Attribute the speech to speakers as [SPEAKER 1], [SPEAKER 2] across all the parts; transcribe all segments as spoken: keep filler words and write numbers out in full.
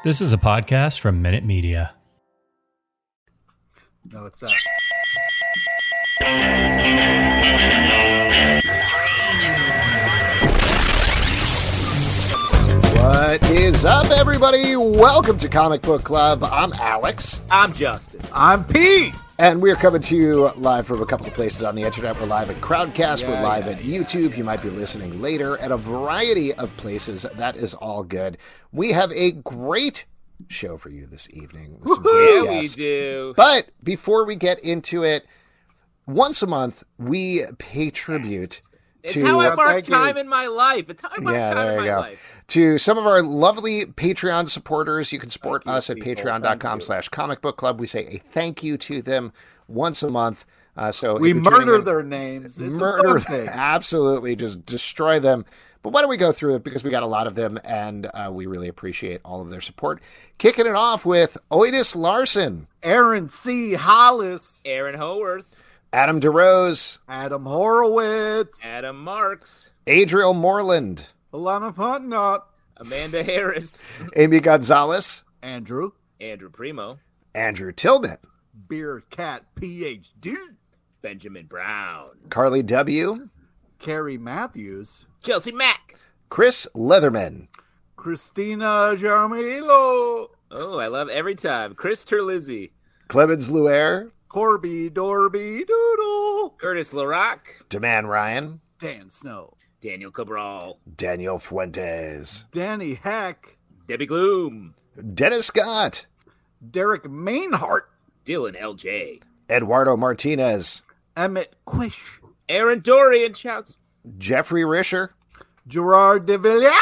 [SPEAKER 1] This is a podcast from Minute Media.
[SPEAKER 2] No, it's not.
[SPEAKER 3] What is up, everybody? Welcome to Comic Book Club. I'm Alex.
[SPEAKER 4] I'm Justin.
[SPEAKER 2] I'm Pete.
[SPEAKER 3] And we're coming to you live from a couple of places on the internet. We're live at Crowdcast.
[SPEAKER 2] Yeah,
[SPEAKER 3] We're live
[SPEAKER 2] yeah,
[SPEAKER 3] at
[SPEAKER 2] yeah.
[SPEAKER 3] YouTube. You might be listening later at a variety of places. That is all good. We have a great show for you this evening. With some great
[SPEAKER 4] Yeah, we
[SPEAKER 3] guests.
[SPEAKER 4] do.
[SPEAKER 3] But before we get into it, once a month, we pay tribute
[SPEAKER 4] It's
[SPEAKER 3] to...
[SPEAKER 4] how I
[SPEAKER 2] uh,
[SPEAKER 4] mark
[SPEAKER 2] thank you.
[SPEAKER 4] time in my life. It's how I mark
[SPEAKER 3] Yeah,
[SPEAKER 4] time
[SPEAKER 3] there
[SPEAKER 4] in
[SPEAKER 3] you
[SPEAKER 4] my
[SPEAKER 3] go.
[SPEAKER 4] life.
[SPEAKER 3] To some of our lovely Patreon supporters, you can support
[SPEAKER 2] Thank you,
[SPEAKER 3] us at
[SPEAKER 2] people.
[SPEAKER 3] patreon.com
[SPEAKER 2] Thank you.
[SPEAKER 3] slash comic book club. We say a thank you to them once a month. Uh, so
[SPEAKER 2] We
[SPEAKER 3] if you're tuning
[SPEAKER 2] murder
[SPEAKER 3] in-
[SPEAKER 2] their names. It's
[SPEAKER 3] murder,
[SPEAKER 2] a fun thing.
[SPEAKER 3] absolutely, just destroy them. But why don't we go through it, because we got a lot of them, and uh, we really appreciate all of their support. Kicking it off with Otis Larson,
[SPEAKER 2] Aaron C. Hollis,
[SPEAKER 4] Aaron Howarth,
[SPEAKER 3] Adam DeRose,
[SPEAKER 2] Adam Horowitz,
[SPEAKER 4] Adam Marks,
[SPEAKER 3] Adriel Moreland,
[SPEAKER 2] Alana Putnott,
[SPEAKER 4] Amanda Harris,
[SPEAKER 3] Amy Gonzalez,
[SPEAKER 2] Andrew,
[SPEAKER 4] Andrew Primo,
[SPEAKER 3] Andrew Tillman,
[SPEAKER 2] Beer Cat P H D,
[SPEAKER 4] Benjamin Brown,
[SPEAKER 3] Carly W.,
[SPEAKER 2] Carrie Matthews,
[SPEAKER 4] Chelsea Mack.
[SPEAKER 3] Chris Leatherman,
[SPEAKER 2] Christina Jarmilo,
[SPEAKER 4] Oh, I love every time. Chris Terlizzi,
[SPEAKER 3] Clemens Luer,
[SPEAKER 2] Corby Dorby Doodle,
[SPEAKER 4] Curtis LaRock,
[SPEAKER 3] Deman Ryan,
[SPEAKER 2] Dan Snow,
[SPEAKER 4] Daniel Cabral,
[SPEAKER 3] Daniel Fuentes,
[SPEAKER 2] Danny Heck,
[SPEAKER 4] Debbie Gloom,
[SPEAKER 3] Dennis Scott,
[SPEAKER 2] Derek Mainhart,
[SPEAKER 4] Dylan L J,
[SPEAKER 3] Eduardo Martinez,
[SPEAKER 2] Emmett Quish,
[SPEAKER 4] Aaron Dorian shouts,
[SPEAKER 3] Jeffrey Risher,
[SPEAKER 2] Gerard de Villiers,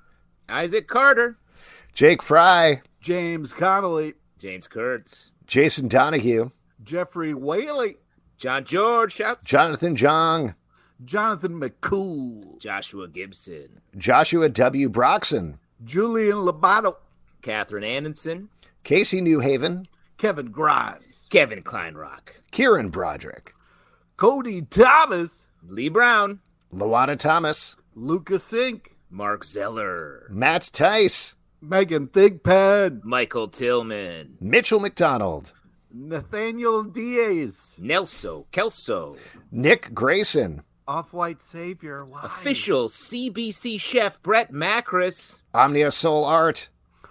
[SPEAKER 4] Isaac Carter,
[SPEAKER 3] Jake Fry,
[SPEAKER 2] James Connolly,
[SPEAKER 4] James Kurtz,
[SPEAKER 3] Jason Donahue,
[SPEAKER 2] Jeffrey Whaley,
[SPEAKER 4] John George shouts,
[SPEAKER 3] Jonathan Jong,
[SPEAKER 2] Jonathan McCool,
[SPEAKER 4] Joshua Gibson,
[SPEAKER 3] Joshua W. Broxson,
[SPEAKER 2] Julian Labato,
[SPEAKER 4] Catherine Anderson,
[SPEAKER 3] Casey Newhaven,
[SPEAKER 2] Kevin Grimes,
[SPEAKER 4] Kevin Kleinrock,
[SPEAKER 3] Kieran Broderick,
[SPEAKER 2] Cody Thomas,
[SPEAKER 4] Lee Brown,
[SPEAKER 3] Luana Thomas,
[SPEAKER 2] Lucas Inc.,
[SPEAKER 4] Mark Zeller,
[SPEAKER 3] Matt Tice,
[SPEAKER 2] Megan Thigpen,
[SPEAKER 4] Michael Tillman,
[SPEAKER 3] Mitchell McDonald,
[SPEAKER 2] Nathaniel Diaz,
[SPEAKER 4] Nelso Kelso,
[SPEAKER 3] Nick Grayson,
[SPEAKER 2] Off-White Savior, why?
[SPEAKER 4] official C B C chef Brett Macris,
[SPEAKER 3] Omnia Soul Art,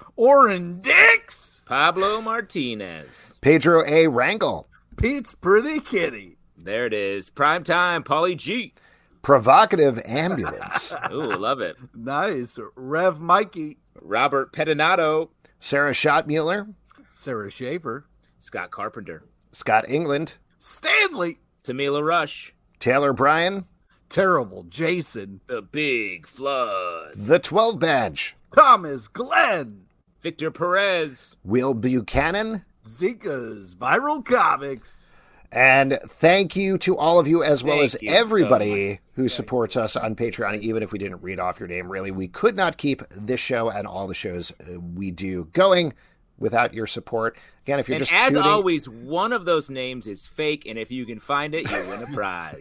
[SPEAKER 2] Oren Dix,
[SPEAKER 4] Pablo Martinez.
[SPEAKER 3] Pedro A. Rangel,
[SPEAKER 2] Pete's Pretty Kitty,
[SPEAKER 4] There it is. Prime time, Paulie G.
[SPEAKER 3] Provocative Ambulance,
[SPEAKER 4] Ooh, love it.
[SPEAKER 2] nice, Rev Mikey,
[SPEAKER 4] Robert Pedinato,
[SPEAKER 3] Sarah Schottmuller,
[SPEAKER 2] Sarah Schaefer,
[SPEAKER 4] Scott Carpenter,
[SPEAKER 3] Scott England,
[SPEAKER 2] Stanley,
[SPEAKER 4] Tamila Rush,
[SPEAKER 3] Taylor Bryan,
[SPEAKER 2] Terrible Jason,
[SPEAKER 4] The Big Flood,
[SPEAKER 3] The twelve Badge,
[SPEAKER 2] Thomas Glenn,
[SPEAKER 4] Victor Perez,
[SPEAKER 3] Will Buchanan,
[SPEAKER 2] Zika's Viral Comics,
[SPEAKER 3] and thank you to all of you, as well
[SPEAKER 4] Thank
[SPEAKER 3] as
[SPEAKER 4] you so
[SPEAKER 3] everybody who supports us on Patreon. Even if we didn't read off your name, really, we could not keep this show and all the shows uh, we do going without your support. Again, if you're
[SPEAKER 4] and
[SPEAKER 3] just
[SPEAKER 4] as
[SPEAKER 3] tuning,
[SPEAKER 4] always, one of those names is fake, and if you can find it, you win a prize.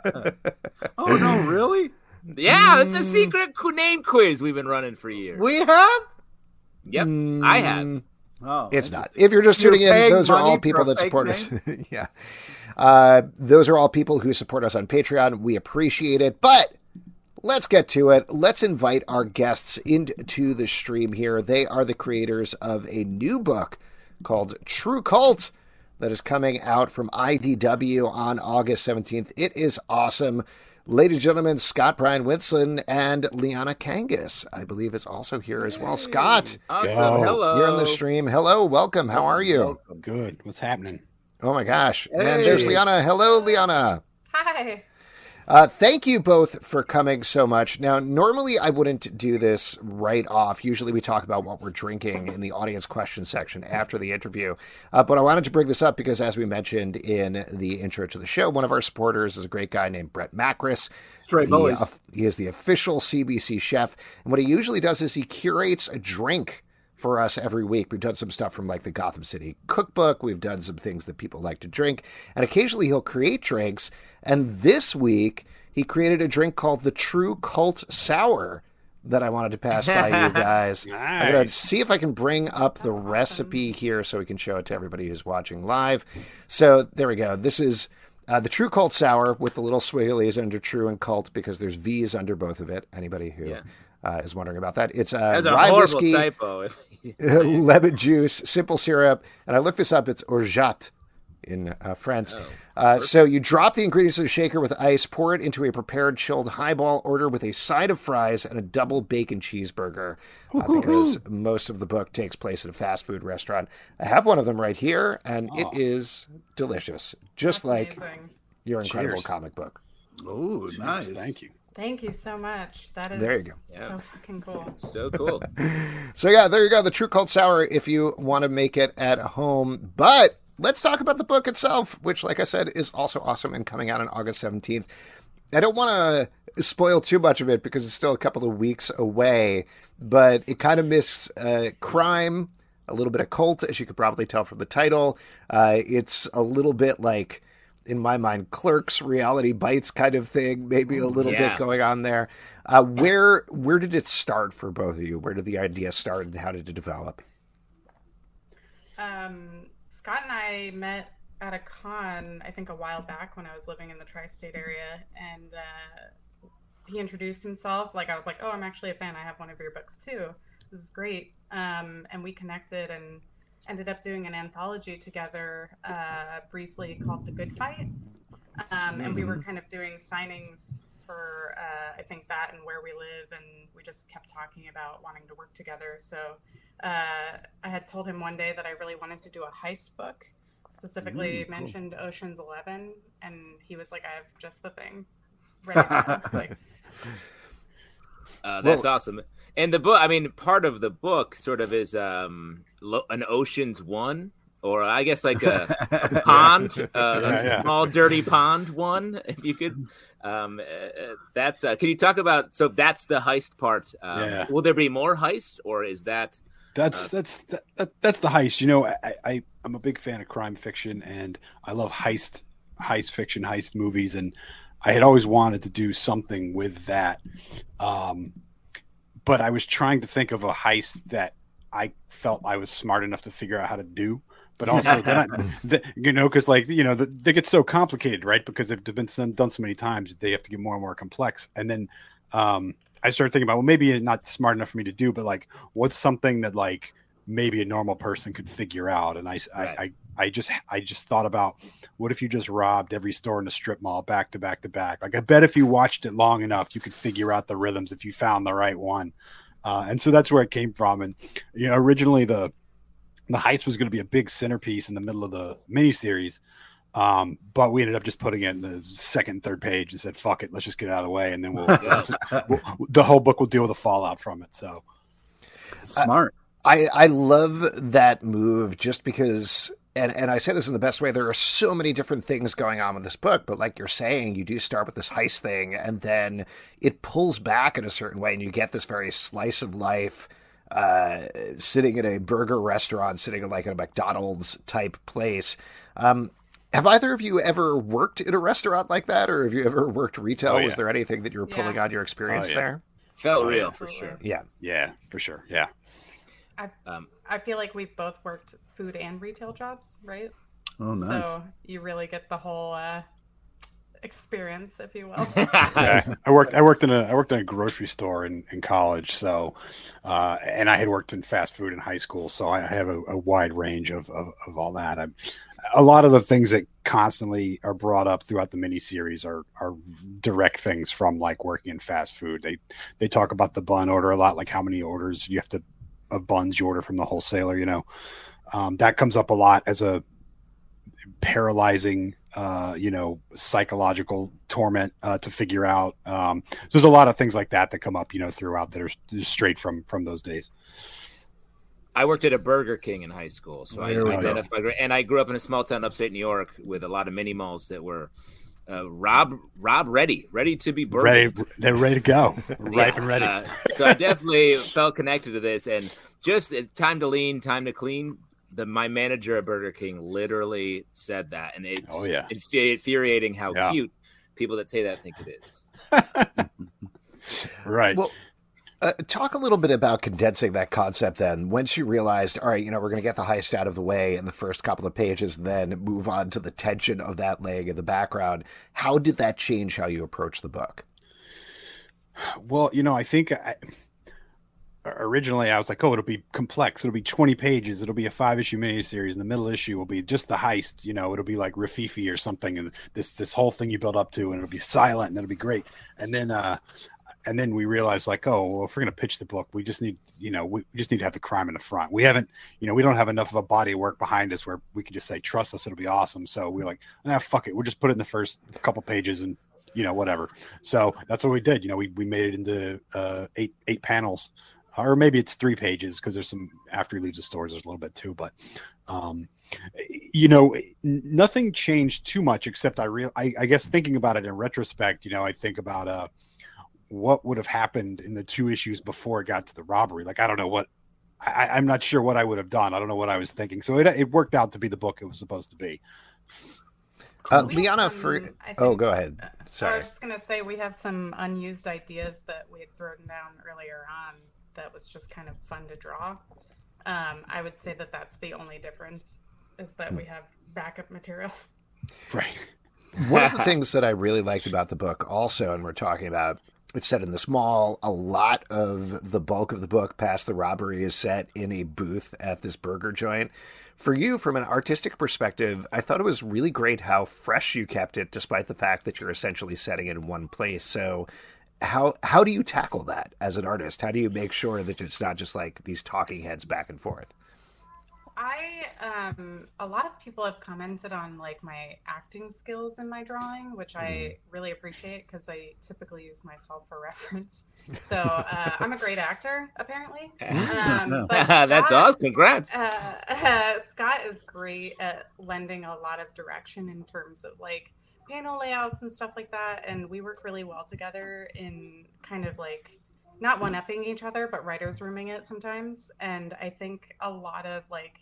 [SPEAKER 2] Oh, no, really?
[SPEAKER 4] Yeah, it's a secret qu- name quiz we've been running for years.
[SPEAKER 2] We have?
[SPEAKER 4] Yep, I have.
[SPEAKER 2] Oh,
[SPEAKER 3] it's not. If you're just
[SPEAKER 2] You're
[SPEAKER 3] tuning in,
[SPEAKER 2] paying
[SPEAKER 3] those are all
[SPEAKER 2] money for
[SPEAKER 3] people
[SPEAKER 2] a
[SPEAKER 3] that
[SPEAKER 2] fake
[SPEAKER 3] support us. Yeah. Uh, those are all people who support us on Patreon. We appreciate it. But let's get to it. Let's invite our guests into the stream here. They are the creators of a new book called True Cult that is coming out from I D W on August seventeenth. It is awesome. Ladies and gentlemen, Scott Brian Winston and Liana Kangas, I believe, is also here as well. Scott,
[SPEAKER 4] Awesome.
[SPEAKER 5] Yo.
[SPEAKER 4] Hello.
[SPEAKER 3] you're on the stream. Hello, welcome. How are you?
[SPEAKER 5] Good. What's happening?
[SPEAKER 3] Oh my gosh. And
[SPEAKER 2] Hey.
[SPEAKER 3] there's Liana. Hello, Liana.
[SPEAKER 6] Hi.
[SPEAKER 3] Uh, thank you both for coming so much. Now, normally I wouldn't do this right off. Usually we talk about what we're drinking in the audience question section after the interview. Uh, but I wanted to bring this up because, as we mentioned in the intro to the show, one of our supporters is a great guy named Brett Macris.
[SPEAKER 2] Straight
[SPEAKER 3] He,
[SPEAKER 2] boys.
[SPEAKER 3] uh, he is the official C B C chef. And what he usually does is he curates a drink for us every week. We've done some stuff from like the Gotham City cookbook. We've done some things that people like to drink. And occasionally he'll create drinks. And this week he created a drink called the True Cult Sour that I wanted to pass by you guys.
[SPEAKER 5] Nice.
[SPEAKER 3] I'm going to see if I can bring up the recipe here so we can show it to everybody who's watching live. So there we go. This is uh, the True Cult Sour with the little swigglies under True and Cult because there's V's under both of it. Anybody who
[SPEAKER 4] Yeah.
[SPEAKER 3] uh, is wondering about that. It's uh,
[SPEAKER 4] That's a
[SPEAKER 3] rye
[SPEAKER 4] horrible
[SPEAKER 3] whiskey,
[SPEAKER 4] typo.
[SPEAKER 3] lemon juice, simple syrup, and I looked this up. It's orgeat in uh, France.
[SPEAKER 4] Oh,
[SPEAKER 3] uh, so you drop the ingredients in a shaker with ice, pour it into a prepared chilled highball, order with a side of fries and a double bacon cheeseburger uh, because most of the book takes place at a fast food restaurant. I have one of them right here, and
[SPEAKER 5] Oh.
[SPEAKER 3] it is delicious, just
[SPEAKER 6] That's
[SPEAKER 3] like
[SPEAKER 6] amazing.
[SPEAKER 3] your incredible
[SPEAKER 5] Cheers.
[SPEAKER 3] comic book.
[SPEAKER 2] Oh, nice.
[SPEAKER 5] Thank you.
[SPEAKER 6] Thank you so much. That is
[SPEAKER 3] There you go.
[SPEAKER 4] Yeah.
[SPEAKER 6] so fucking cool.
[SPEAKER 4] So cool.
[SPEAKER 3] So yeah, there you go, the True Cult Sour if you want to make it at home. But let's talk about the book itself, which, like I said, is also awesome and coming out on August seventeenth. I don't want to spoil too much of it because it's still a couple of weeks away, but it kind of misses uh, crime, a little bit of cult, as you could probably tell from the title. Uh, it's a little bit like, in my mind, Clerks, Reality Bites kind of thing, maybe a little
[SPEAKER 4] Yeah.
[SPEAKER 3] bit going on there. Uh, where where did it start for both of you? Where did the idea start and how did it develop?
[SPEAKER 6] Um, Scott and I met at a con, I think a while back when I was living in the tri-state area, and uh, he introduced himself. Like I was like, "Oh, I'm actually a fan. I have one of your books too. This is great." Um, and we connected and ended up doing an anthology together, uh, briefly called The Good Fight. Um, and we were kind of doing signings for, uh, I think, that and Where We Live, and we just kept talking about wanting to work together. So uh, I had told him one day that I really wanted to do a heist book, specifically
[SPEAKER 2] Ooh, cool.
[SPEAKER 6] mentioned Ocean's Eleven, and he was like, "I have just the thing ready to go." Like,
[SPEAKER 4] Uh, that's
[SPEAKER 3] Well-
[SPEAKER 4] awesome. And the book, I mean, part of the book sort of is um, lo- an Ocean's One, or I guess like a, a pond, uh,
[SPEAKER 5] Yeah,
[SPEAKER 4] a
[SPEAKER 5] yeah.
[SPEAKER 4] small dirty pond one, if you could. Um, uh, that's. Uh, can you talk about? So that's the heist part. Um,
[SPEAKER 5] Yeah.
[SPEAKER 4] Will there be more heists, or is that?
[SPEAKER 5] That's that's that, that, that's the heist. You know, I, I I'm a big fan of crime fiction, and I love heist heist fiction, heist movies, and I had always wanted to do something with that. Um, but I was trying to think of a heist that I felt I was smart enough to figure out how to do. But also, then I, the, you know, because like you know, the, they get so complicated, right? Because they've been some- done so many times, they have to get more and more complex. And then um, I started thinking about, well, maybe it's not smart enough for me to do, but like, what's something that like maybe a normal person could figure out? And I,
[SPEAKER 4] Right.
[SPEAKER 5] I, I, I just, I just thought about, what if you just robbed every store in the strip mall back to back to back? Like, I bet if you watched it long enough, you could figure out the rhythms if you found the right one. Uh, and so that's where it came from. And you know, originally the the heist was going to be a big centerpiece in the middle of the miniseries. Um, but we ended up just putting it in the second and third page and said, fuck it, let's just get it out of the way. And then we'll, we'll the whole book will deal with the fallout from it. So
[SPEAKER 2] Smart.
[SPEAKER 3] I, I love that move just because, and, and I say this in the best way, there are so many different things going on with this book, but like you're saying, you do start with this heist thing and then it pulls back in a certain way and you get this very slice of life, uh, sitting in a burger restaurant, sitting in like a McDonald's type place. Um, have either of you ever worked in a restaurant like that, or have you ever worked retail?
[SPEAKER 5] Oh, yeah.
[SPEAKER 3] Was there anything that you were
[SPEAKER 6] Yeah.
[SPEAKER 3] pulling on your experience
[SPEAKER 5] Oh, yeah.
[SPEAKER 3] there?
[SPEAKER 4] Felt
[SPEAKER 5] Oh,
[SPEAKER 4] real
[SPEAKER 5] yeah.
[SPEAKER 4] for
[SPEAKER 6] Absolutely.
[SPEAKER 4] sure.
[SPEAKER 3] Yeah.
[SPEAKER 5] yeah, for sure. Yeah.
[SPEAKER 6] I,
[SPEAKER 4] Um,
[SPEAKER 6] I feel like we've both worked food and retail jobs, right?
[SPEAKER 2] Oh, nice.
[SPEAKER 6] So you really get the whole uh, experience, if you will.
[SPEAKER 5] Yeah, I worked. I worked in a. I worked in a grocery store in, in college. So, uh, and I had worked in fast food in high school. So I have a, a wide range of, of, of all that. I'm, a lot of the things that constantly are brought up throughout the miniseries are are direct things from like working in fast food. They they talk about the bun order a lot, like how many orders you have to of buns you order from the wholesaler. You know, um, that comes up a lot as a paralyzing, uh, you know, psychological torment uh, to figure out. Um, so there's a lot of things like that that come up, you know, throughout that are just straight from from those days.
[SPEAKER 4] I worked at a Burger King in high school, so I
[SPEAKER 2] There we go.
[SPEAKER 4] identified. And I grew up in a small town upstate New York with a lot of mini malls that were uh, Rob Rob ready, ready to be burgered.
[SPEAKER 5] Ready, they're ready to go, ripe
[SPEAKER 4] Yeah,
[SPEAKER 5] and ready.
[SPEAKER 4] uh, so I definitely felt connected to this, and just uh, time to lean, time to clean. The my manager at Burger King literally said that, and it's
[SPEAKER 5] Oh, yeah.
[SPEAKER 4] it's infuriating how
[SPEAKER 5] Yeah.
[SPEAKER 4] cute people that say that think it is.
[SPEAKER 5] Right.
[SPEAKER 3] Well, Uh, talk a little bit about condensing that concept then. Once you realized, all right, you know, we're going to get the heist out of the way in the first couple of pages, and then move on to the tension of that laying in the background. How did that change how you approach the book?
[SPEAKER 5] Well, you know, I think I, originally I was like, oh, it'll be complex. It'll be twenty pages. It'll be a five issue miniseries. And the middle issue will be just the heist. You know, it'll be like Rafifi or something. And this, this whole thing you build up to, and it'll be silent and it'll be great. And then, uh, and then we realized like, oh, well, if we're going to pitch the book, we just need, you know, we, we just need to have the crime in the front. We haven't, you know, we don't have enough of a body of work behind us where we can just say, trust us, it'll be awesome. So we're like, ah, fuck it. We'll just put it in the first couple pages and, you know, whatever. So that's what we did. You know, we, we made it into uh, eight, eight panels, or maybe it's three pages because there's some, after he leaves the stores, there's a little bit too, but um, you know, nothing changed too much except I real, I, I guess thinking about it in retrospect, you know, I think about, uh, what would have happened in the two issues before it got to the robbery. Like, I don't know what, I, I'm not sure what I would have done. I don't know what I was thinking. So it, it worked out to be the book it was supposed to be.
[SPEAKER 3] Uh,
[SPEAKER 6] We
[SPEAKER 3] Liana,
[SPEAKER 6] have
[SPEAKER 3] for,
[SPEAKER 6] some, I think-
[SPEAKER 3] oh, go ahead.
[SPEAKER 6] I
[SPEAKER 3] Sorry.
[SPEAKER 6] was just gonna say we have some unused ideas that we had thrown down earlier on that was just kind of fun to draw. Um, I would say that that's the only difference is that we have backup material.
[SPEAKER 5] Right.
[SPEAKER 3] One of the things that I really liked about the book also, and we're talking about, it's set in this mall. A lot of the bulk of the book past the robbery is set in a booth at this burger joint. For you, from an artistic perspective, I thought it was really great how fresh you kept it, despite the fact that you're essentially setting it in one place. So how how do you tackle that as an artist? How do you make sure that it's not just like these talking heads back and forth?
[SPEAKER 6] I um a lot of people have commented on like my acting skills in my drawing, which I really appreciate because I typically use myself for reference. So uh, I'm a great actor, apparently. Um, but
[SPEAKER 4] That's
[SPEAKER 6] Scott,
[SPEAKER 4] awesome. Congrats.
[SPEAKER 6] Uh, uh, Scott is great at lending a lot of direction in terms of like panel layouts and stuff like that, and we work really well together in kind of like not one-upping each other, but writers rooming it sometimes. And I think a lot of like,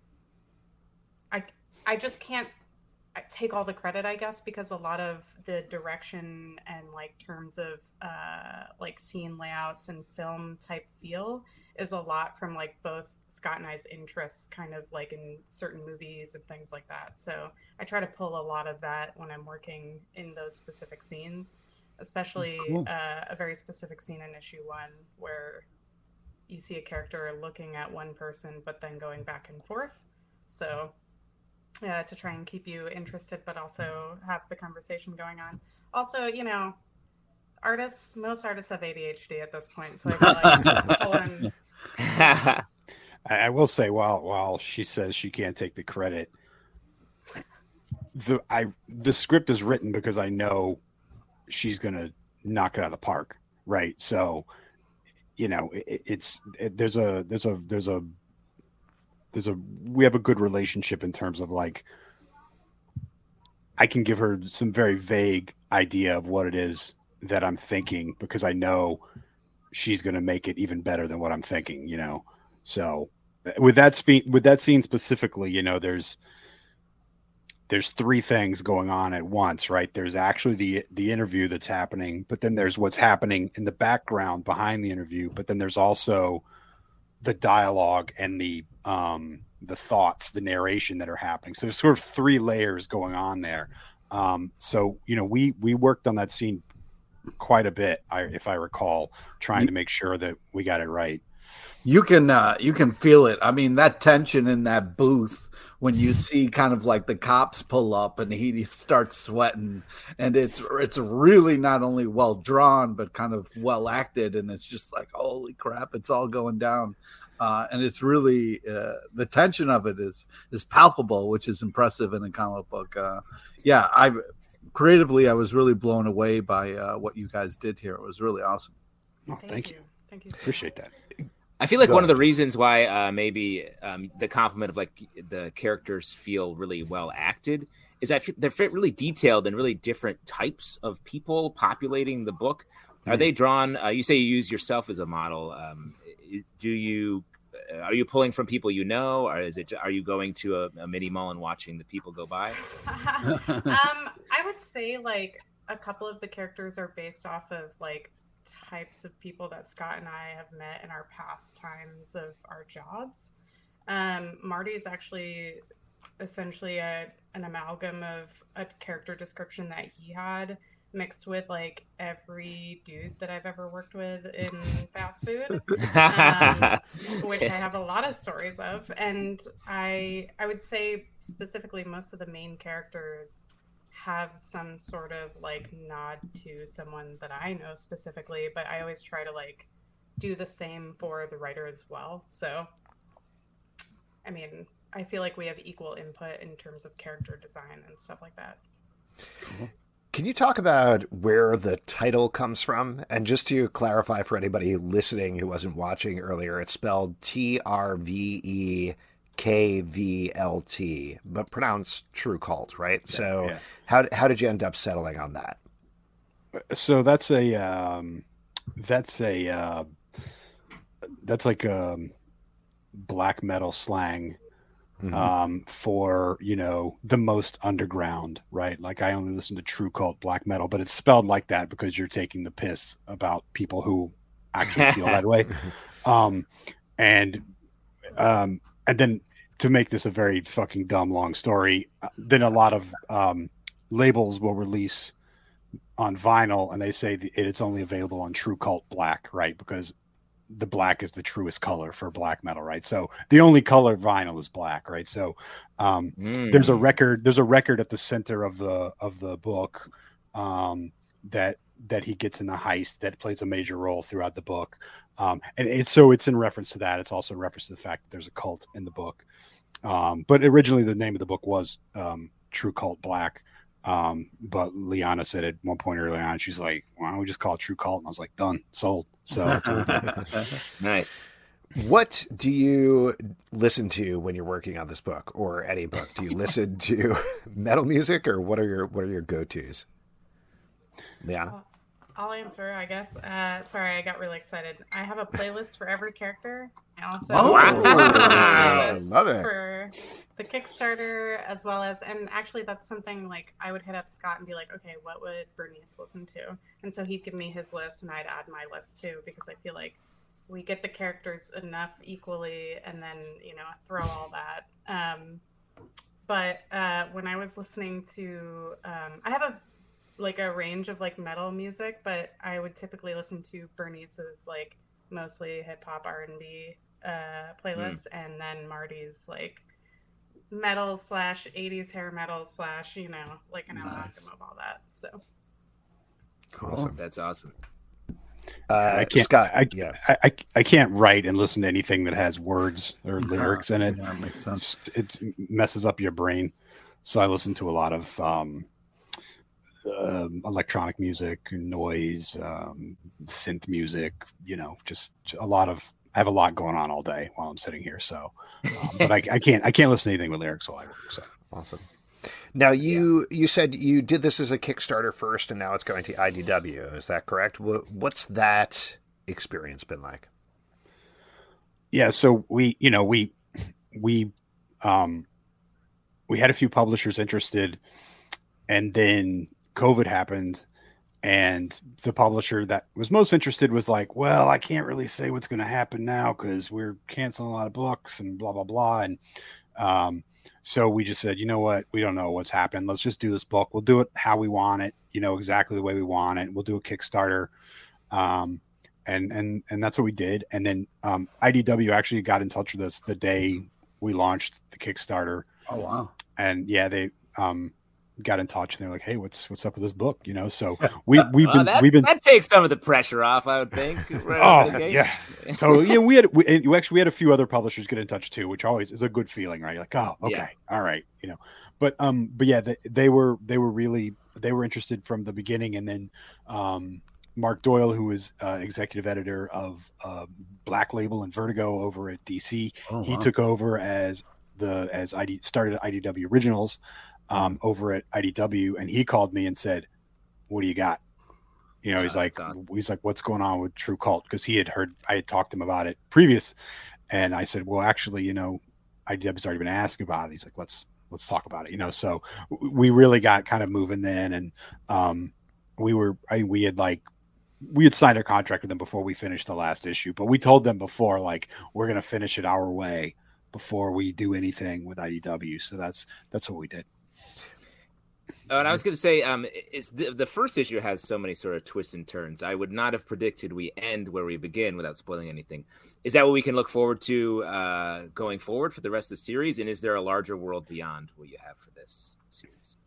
[SPEAKER 6] I I just can't take all the credit, I guess, because a lot of the direction and like terms of uh, like scene layouts and film type feel is a lot from like both Scott and I's interests, kind of like in certain movies and things like that. So I try to pull a lot of that when I'm working in those specific scenes. Especially
[SPEAKER 2] Cool.
[SPEAKER 6] uh, a very specific scene in issue one where you see a character looking at one person but then going back and forth. So uh, to try and keep you interested but also have the conversation going on. Also, you know, artists, most artists have A D H D at this point, so I feel like just pulling...
[SPEAKER 5] I, I will say, while while she says she can't take the credit, the I the script is written because I know she's gonna knock it out of the park, right? So, you know, it, it's it, there's a there's a there's a there's a we have a good relationship in terms of like I can give her some very vague idea of what it is that I'm thinking because I know she's gonna make it even better than what I'm thinking, you know. So with that spe- with that scene specifically, you know, there's there's three things going on at once, right? There's actually the the interview that's happening, but then there's what's happening in the background behind the interview, but then there's also the dialogue and the um the thoughts, the narration that are happening. So there's sort of three layers going on there. Um so, you know, we we worked on that scene quite a bit, I, if I recall, trying to make sure that we got it right.
[SPEAKER 2] You can uh, you can feel it. I mean, that tension in that booth when you see kind of like the cops pull up and he starts sweating, and it's it's really not only well drawn but kind of well acted, and it's just like holy crap, it's all going down, uh, and it's really uh, the tension of it is is palpable, which is impressive in a comic book. Uh, yeah, I creatively I was really blown away by uh, what you guys did here. It was really awesome.
[SPEAKER 5] Oh, thank, thank you.
[SPEAKER 6] you. Thank you.
[SPEAKER 5] Appreciate that.
[SPEAKER 4] I feel like
[SPEAKER 3] Go
[SPEAKER 4] one of the
[SPEAKER 3] ahead.
[SPEAKER 4] reasons why uh, maybe um, the compliment of like the characters feel really well acted is I feel they're really detailed and really different types of people populating the book. Are
[SPEAKER 5] Mm-hmm.
[SPEAKER 4] they drawn? Uh, you say you use yourself as a model. Um, do you? Are you pulling from people you know, or is it? Are you going to a, a mini mall and watching the people go by?
[SPEAKER 6] um, I would say like a couple of the characters are based off of like types of people that Scott and I have met in our past times of our jobs. Um, Marty's actually essentially a, an amalgam of a character description that he had mixed with like every dude that I've ever worked with in fast food, um, which I have a lot of stories of. And I I would say specifically most of the main characters have some sort of like nod to someone that I know specifically, but I always try to like do the same for the writer as well. So, I mean, I feel like we have equal input in terms of character design and stuff like that.
[SPEAKER 3] Can you talk about where the title comes from? And just to clarify for anybody listening who wasn't watching earlier, it's spelled T R V E K V L T, but pronounced True Cult, right? Yeah, so yeah. how how did you end up settling on that?
[SPEAKER 5] So that's a um, that's a uh, that's like a black metal slang. Mm-hmm. Um, for, you know, the most underground, right? Like I only listen to True Cult black metal, but it's spelled like that because you're taking the piss about people who actually feel that way. Um, and, um, and then to make this a very fucking dumb, long story, then a lot of, um, labels will release on vinyl and they say that it's only available on True Cult black, right? Because the black is the truest color for black metal, right? So the only color vinyl is black, right? So um, mm. there's a record. There's a record at the center of the of the book um, that that he gets in the heist that plays a major role throughout the book, um, and it's so it's in reference to that. It's also in reference to the fact that there's a cult in the book. Um, but originally, the name of the book was um, True Cult Black. Um, but Liana said at one point early on, she's like, why don't we just call it True Cult? And I was like, done, sold. So that's what we did.
[SPEAKER 4] Nice.
[SPEAKER 3] What do you listen to when you're working on this book or any book? Do you listen to metal music or what are your, what are your go-tos? Liana?
[SPEAKER 6] I'll, I'll answer, I guess. Uh, sorry, I got really excited. I have a playlist for every character. I also
[SPEAKER 3] oh,
[SPEAKER 6] have a
[SPEAKER 3] wow.
[SPEAKER 6] playlist
[SPEAKER 3] Love it.
[SPEAKER 6] for the Kickstarter as well as, and actually that's something like I would hit up Scott and be like, okay, what would Bernice listen to? And so he'd give me his list and I'd add my list too, because I feel like we get the characters enough equally and then, you know, throw all that. Um, but uh, when I was listening to, um, I have a like a range of like metal music, but I would typically listen to Bernice's like mostly hip hop R and B uh, playlist, mm. and then Marty's like metal slash eighties hair metal slash, you know, like an amalgam nice. Of all that. So
[SPEAKER 3] awesome.
[SPEAKER 4] That's awesome.
[SPEAKER 3] Uh,
[SPEAKER 5] I can't.
[SPEAKER 3] Scott,
[SPEAKER 5] I,
[SPEAKER 3] yeah.
[SPEAKER 5] I, I I can't write and listen to anything that has words or lyrics
[SPEAKER 2] yeah,
[SPEAKER 5] in it.
[SPEAKER 2] Yeah, that makes sense.
[SPEAKER 5] It messes up your brain. So I listen to a lot of um, uh, electronic music, noise, um, synth music. You know, just a lot of. I have a lot going on all day while I'm sitting here. So, um, but I, I can't. I can't listen to anything with lyrics while I work. So
[SPEAKER 3] awesome. Now you yeah. you said you did this as a Kickstarter first, and now it's going to I D W. Is that correct? What's that experience been like?
[SPEAKER 5] Yeah, so we, you know, we we um, we had a few publishers interested, and then COVID happened, and the publisher that was most interested was like, "Well, I can't really say what's going to happen now because we're canceling a lot of books and blah blah blah." And um, so we just said, you know what? We don't know what's happening. Let's just do this book. We'll do it how we want it, you know, exactly the way we want it. We'll do a Kickstarter. Um, and, and, and that's what we did. And then um, I D W actually got in touch with us the day we launched the Kickstarter.
[SPEAKER 2] Oh, wow.
[SPEAKER 5] And yeah, they um, got in touch and they're like, hey, what's, what's up with this book? You know, so we, we've
[SPEAKER 4] well,
[SPEAKER 5] been,
[SPEAKER 4] that,
[SPEAKER 5] we've been,
[SPEAKER 4] that takes some of the pressure off, I would think.
[SPEAKER 5] Right oh yeah, totally. Yeah. We had, we, and we actually, we had a few other publishers get in touch too, which always is a good feeling, right? You're like, oh, okay. Yeah. All right. You know, but, um, but yeah, they, they were, they were really, they were interested from the beginning. And then, um, Mark Doyle, who is uh, executive editor of uh, Black Label and Vertigo over at D C, oh, he wow. took over as the as I D started I D W Originals um, over at I D W, and he called me and said, "What do you got?" You know, oh, he's like, awesome. he's like, "What's going on with True Cult?" Because he had heard I had talked to him about it previous, and I said, "Well, actually, you know, I D W's already been asking about it." He's like, "Let's let's talk about it." You know, so we really got kind of moving then, and um, we were I we had like. we had signed a contract with them before we finished the last issue, but we told them before, like, we're going to finish it our way before we do anything with I D W. So that's that's what we did.
[SPEAKER 4] Oh, and I was going to say, um, it's the, the first issue has so many sort of twists and turns. I would not have predicted we end where we begin without spoiling anything. Is that what we can look forward to uh, going forward for the rest of the series? And is there a larger world beyond what you have for this series?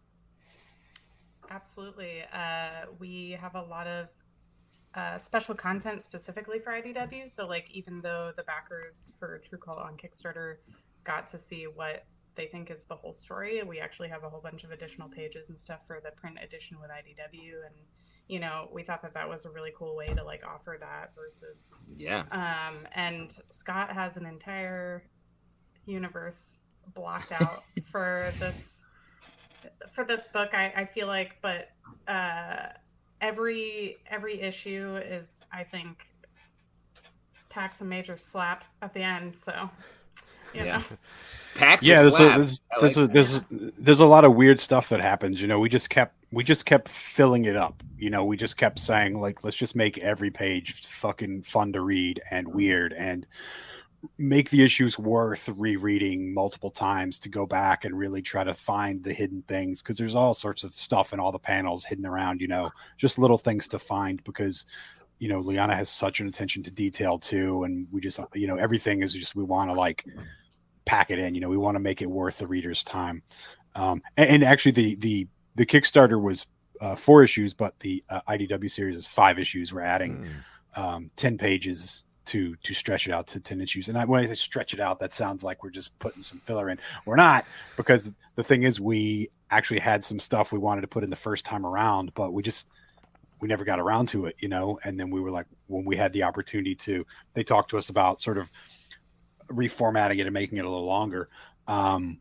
[SPEAKER 6] Absolutely. Uh, we have a lot of uh, special content specifically for I D W. So, like, even though the backers for True Cult on Kickstarter got to see what they think is the whole story, we actually have a whole bunch of additional pages and stuff for the print edition with I D W. And, you know, we thought that that was a really cool way to, like, offer that versus...
[SPEAKER 4] Yeah.
[SPEAKER 6] Um, and Scott has an entire universe blocked out for this for this book, I, I feel like, but uh, every every issue is, I think, packs a major slap at the end. So, you
[SPEAKER 4] yeah.
[SPEAKER 6] know.
[SPEAKER 4] Packs
[SPEAKER 5] yeah,
[SPEAKER 4] a
[SPEAKER 5] there's
[SPEAKER 4] slap.
[SPEAKER 5] a, there's,
[SPEAKER 4] I
[SPEAKER 5] there's,
[SPEAKER 4] like
[SPEAKER 5] a, there's, there's a lot of weird stuff that happens. You know, we just kept we just kept filling it up. You know, we just kept saying, like, let's just make every page fucking fun to read and weird and make the issues worth rereading multiple times to go back and really try to find the hidden things, because there's all sorts of stuff in all the panels hidden around, you know, just little things to find, because, you know, Liana has such an attention to detail too. And we just, you know, everything is just, we want to like pack it in, you know, we want to make it worth the reader's time. Um, and, and actually the, the, the Kickstarter was uh, four issues, but the uh, I D W series is five issues. We're adding mm. um, ten pages to to stretch it out to ten issues. And I, when I say stretch it out, that sounds like we're just putting some filler in. We're not, because the thing is, we actually had some stuff we wanted to put in the first time around, but we just, we never got around to it, you know? And then we were like, when we had the opportunity to, they talked to us about sort of reformatting it and making it a little longer. Um,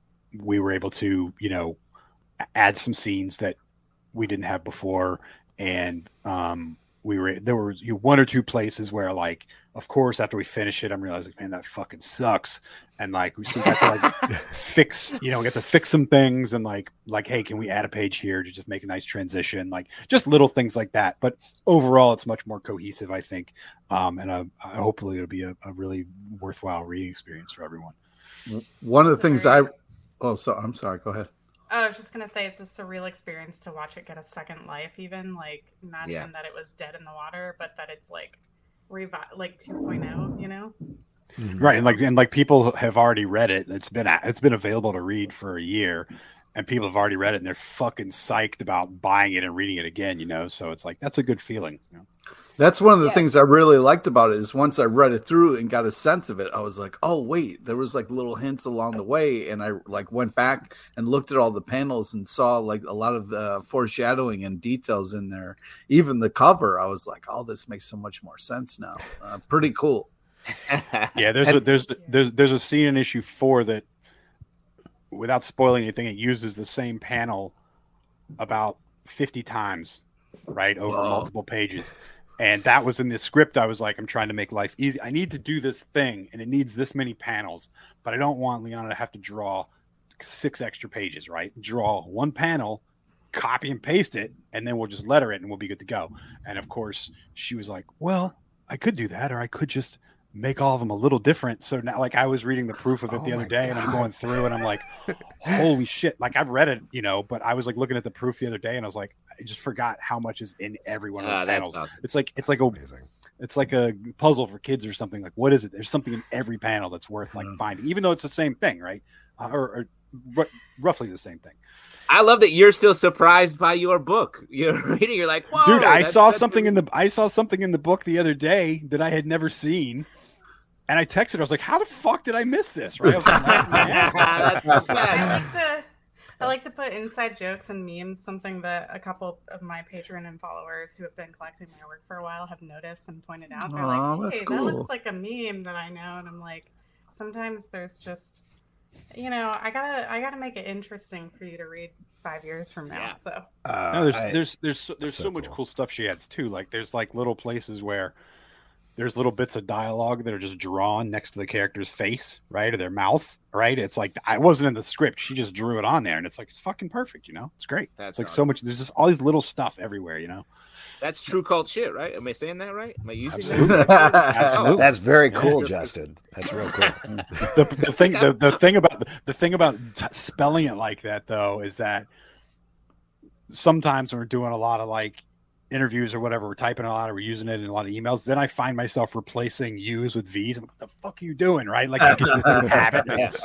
[SPEAKER 5] we were able to, you know, add some scenes that we didn't have before. And, um, we were, there were you know, one or two places where, like, of course, after we finish it, I'm realizing, man, that fucking sucks. And like, we still got to like fix, you know, we got to fix some things and like, like, hey, can we add a page here to just make a nice transition? Like just little things like that. But overall, it's much more cohesive, I think. Um, and uh, hopefully it'll be a, a really worthwhile reading experience for everyone.
[SPEAKER 2] One of the things I, oh, so I'm sorry, go ahead.
[SPEAKER 6] Oh, I was just gonna say it's a surreal experience to watch it get a second life, even like not
[SPEAKER 4] yeah.
[SPEAKER 6] even that it was dead in the water, but that it's like revi- like two point oh, you know?
[SPEAKER 5] Right, and like and like people have already read it. It's been it's been available to read for a year, and people have already read it, and they're fucking psyched about buying it and reading it again. You know, so it's like that's a good feeling. You know?
[SPEAKER 2] That's one of the
[SPEAKER 6] yeah.
[SPEAKER 2] things I really liked about it is once I read it through and got a sense of it, I was like, oh, wait, there was like little hints along the way. And I like went back and looked at all the panels and saw like a lot of uh, foreshadowing and details in there. Even the cover, I was like, oh, this makes so much more sense now. Uh, pretty cool.
[SPEAKER 5] Yeah, there's a, there's there's there's a scene in issue four that, without spoiling anything, it uses the same panel about fifty times, right, over Whoa. multiple pages. And that was in the script. I was like, I'm trying to make life easy. I need to do this thing, and it needs this many panels, but I don't want Liana to have to draw six extra pages, right? Draw one panel, copy and paste it, and then we'll just letter it, and we'll be good to go. And of course, she was like, well, I could do that, or I could just make all of them a little different. So now, like, I was reading the proof of it oh the other day, God. and I'm going through, and I'm like, holy shit. Like, I've read it, you know, but I was like looking at the proof the other day, and I was like, I just forgot how much is in every one of those uh, panels. Awesome. It's like it's like
[SPEAKER 3] Amazing.
[SPEAKER 5] a it's like a puzzle for kids or something. Like, what is it? There's something in every panel that's worth like finding, even though it's the same thing, right? Uh, or, or r- roughly the same thing.
[SPEAKER 4] I love that you're still surprised by your book. You're reading, you're like, whoa,
[SPEAKER 5] dude! I
[SPEAKER 4] that's,
[SPEAKER 5] saw
[SPEAKER 4] that's
[SPEAKER 5] something
[SPEAKER 4] really...
[SPEAKER 5] in the I saw something in the book the other day that I had never seen. And I texted her. I was like, "How the fuck did I miss this?" Right? I, was like,
[SPEAKER 6] I like to, I like to put inside jokes and memes. Something that a couple of my Patreon and followers who have been collecting my work for a while have noticed and pointed out. They're
[SPEAKER 2] Aww,
[SPEAKER 6] like, "Hey,
[SPEAKER 2] cool.
[SPEAKER 6] that looks like a meme that I know." And I'm like, sometimes there's just, you know, I gotta, I gotta make it interesting for you to read five years from now.
[SPEAKER 4] Yeah.
[SPEAKER 6] So
[SPEAKER 5] uh, no, there's, I, there's, there's, there's, there's so, so much cool. cool stuff she adds too. Like, there's like little places where. there's little bits of dialogue that are just drawn next to the character's face, right, or their mouth, right. It's like I wasn't in the script; she just drew it on there, and it's like it's fucking perfect, you know. It's great.
[SPEAKER 4] That's
[SPEAKER 5] it's like
[SPEAKER 4] awesome.
[SPEAKER 5] so much. There's just all these little stuff everywhere, you know.
[SPEAKER 4] That's true cult shit, right? Am I saying that right? Am I using
[SPEAKER 3] Absolutely.
[SPEAKER 4] that?
[SPEAKER 5] Absolutely.
[SPEAKER 3] That's very cool, Justin. That's real cool.
[SPEAKER 5] the, the thing, the, the thing about the thing about t- spelling it like that, though, is that sometimes when we're doing a lot of like interviews or whatever, we're typing a lot or we're using it in a lot of emails. Then I find myself replacing U's with V's. I'm like, what the fuck are you doing? Right? Like I get this little habit.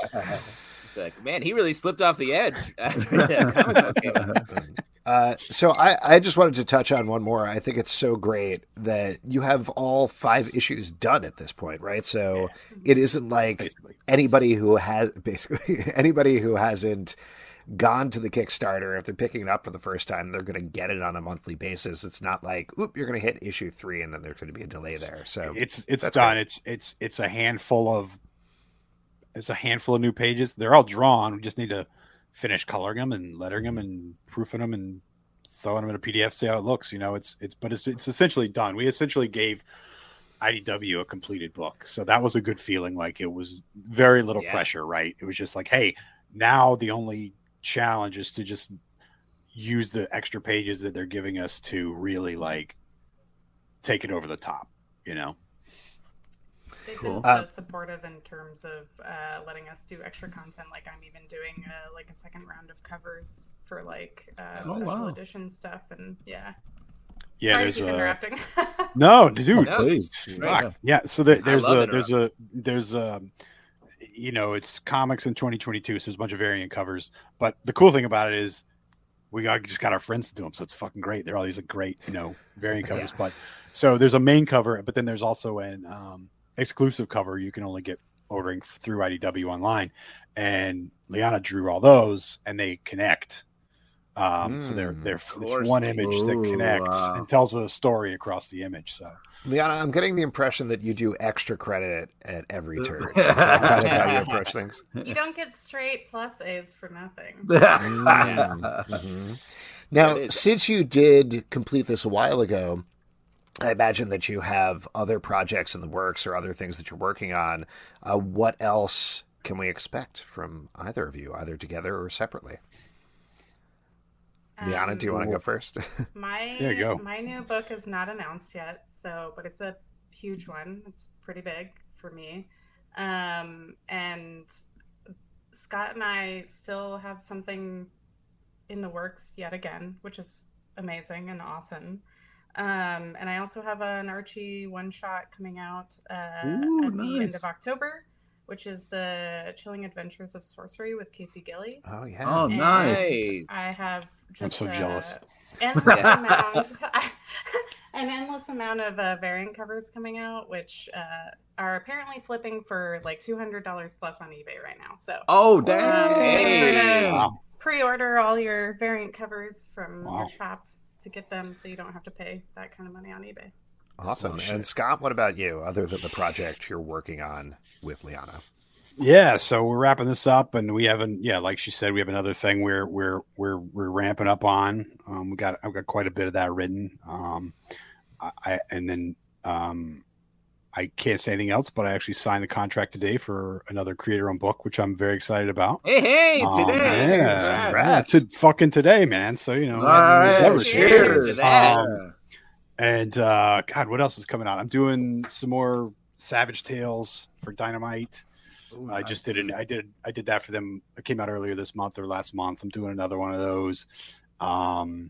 [SPEAKER 4] It's like, man, he really slipped off the edge. after that comic book came out.
[SPEAKER 3] Uh, so I, I just wanted to touch on one more. I think it's so great that you have all five issues done at this point, right? So it isn't like
[SPEAKER 5] Basically.
[SPEAKER 3] anybody who has basically anybody who hasn't gone to the Kickstarter, if they're picking it up for the first time, they're going to get it on a monthly basis. It's not like, oop, you're going to hit issue three and then there's going to be a delay there. So
[SPEAKER 5] it's it's
[SPEAKER 3] that's
[SPEAKER 5] done.
[SPEAKER 3] great.
[SPEAKER 5] It's it's it's a handful of it's a handful of new pages. They're all drawn. We just need to finish coloring them and lettering them and proofing them and throwing them in a P D F, see how it looks. You know, it's it's but it's it's essentially done. We essentially gave I D W a completed book, so that was a good feeling. Like it was very little
[SPEAKER 4] Yeah.
[SPEAKER 5] pressure, right? It was just like, hey, now the only challenge is to just use the extra pages that they're giving us to really like take it over the top, you know.
[SPEAKER 6] They've
[SPEAKER 2] Cool.
[SPEAKER 6] been so
[SPEAKER 3] Uh,
[SPEAKER 6] supportive in terms of uh, letting us do extra content. Like I'm even doing uh, like a second round of covers for like uh,
[SPEAKER 2] Oh,
[SPEAKER 6] special
[SPEAKER 2] wow.
[SPEAKER 6] edition stuff, and yeah.
[SPEAKER 5] Yeah,
[SPEAKER 6] Sorry to
[SPEAKER 5] there's
[SPEAKER 6] keep
[SPEAKER 5] a
[SPEAKER 6] interrupting.
[SPEAKER 5] no, dude.
[SPEAKER 4] No,
[SPEAKER 2] Please.
[SPEAKER 5] Fuck. Yeah, so there, there's
[SPEAKER 4] love
[SPEAKER 5] a there's a there's a you know, it's comics in twenty twenty-two, so there's a bunch of variant covers. But the cool thing about it is we got just got our friends to do them, so it's fucking great. They're all these like, great, you know, variant covers.
[SPEAKER 4] Yeah.
[SPEAKER 5] But so there's a main cover, but then there's also an um, exclusive cover you can only get ordering through I D W online. And Liana drew all those, and they connect. Um, so they're they're it's
[SPEAKER 4] course.
[SPEAKER 5] one image that
[SPEAKER 2] Ooh,
[SPEAKER 5] connects
[SPEAKER 2] wow.
[SPEAKER 5] and tells a story across the image. So.
[SPEAKER 3] Liana, I'm getting the impression that you do extra credit at every turn. Is that kind of how you approach things?
[SPEAKER 6] You don't get straight plus A's for nothing.
[SPEAKER 3] Mhm. Now,
[SPEAKER 4] It is.
[SPEAKER 3] since you did complete this a while ago, I imagine that you have other projects in the works or other things that you're working on. Uh, what else can we expect from either of you, either together or separately? Liana, do you want to go first?
[SPEAKER 6] My
[SPEAKER 5] There you go.
[SPEAKER 6] my new book is not announced yet, so but it's a huge one. It's pretty big for me. Um, and Scott and I still have something in the works yet again, which is amazing and awesome. Um, and I also have an Archie one shot coming out uh,
[SPEAKER 2] Ooh,
[SPEAKER 6] at the end
[SPEAKER 2] nice.
[SPEAKER 6] of October, which is the Chilling Adventures of Sorcery with Casey Gilly.
[SPEAKER 3] Oh, yeah.
[SPEAKER 2] Oh,
[SPEAKER 6] And
[SPEAKER 2] nice.
[SPEAKER 6] I have just
[SPEAKER 5] so
[SPEAKER 6] uh,
[SPEAKER 5] jealous.
[SPEAKER 6] endless
[SPEAKER 4] Yeah.
[SPEAKER 6] amount, an endless amount of uh, variant covers coming out, which uh, are apparently flipping for like two hundred dollars plus on eBay right now. So
[SPEAKER 2] Oh,
[SPEAKER 6] um,
[SPEAKER 2] damn.
[SPEAKER 4] Hey.
[SPEAKER 5] Wow.
[SPEAKER 6] pre-order all your variant covers from
[SPEAKER 5] Wow.
[SPEAKER 6] your shop to get them, so you don't have to pay that kind of money on eBay.
[SPEAKER 3] Awesome.
[SPEAKER 5] Oh, shit.
[SPEAKER 3] And Scott, what about you, other than the project you're working on with Liana?
[SPEAKER 5] Yeah, so we're wrapping this up, and we haven't. Yeah, like she said, we have another thing we're we're we're we're ramping up on. Um, we got I've got quite a bit of that written. Um, I, I and then um, I can't say anything else, but I actually signed the contract today for another creator-owned book, which I'm very excited about.
[SPEAKER 4] Hey, hey,
[SPEAKER 5] Um,
[SPEAKER 4] today.
[SPEAKER 5] yeah,
[SPEAKER 3] Congrats.
[SPEAKER 5] yeah, to fucking today, man. So you know,
[SPEAKER 2] All
[SPEAKER 5] that's
[SPEAKER 2] right.
[SPEAKER 5] endeavor.
[SPEAKER 4] Cheers
[SPEAKER 2] Cheers.
[SPEAKER 4] to that.
[SPEAKER 5] Um, And uh, God, what else is coming out? I'm doing some more Savage Tales for Dynamite.
[SPEAKER 2] Ooh,
[SPEAKER 5] I just
[SPEAKER 2] nice.
[SPEAKER 5] did an I did I did that for them. It came out earlier this month or last month. I'm doing another one of those. Um,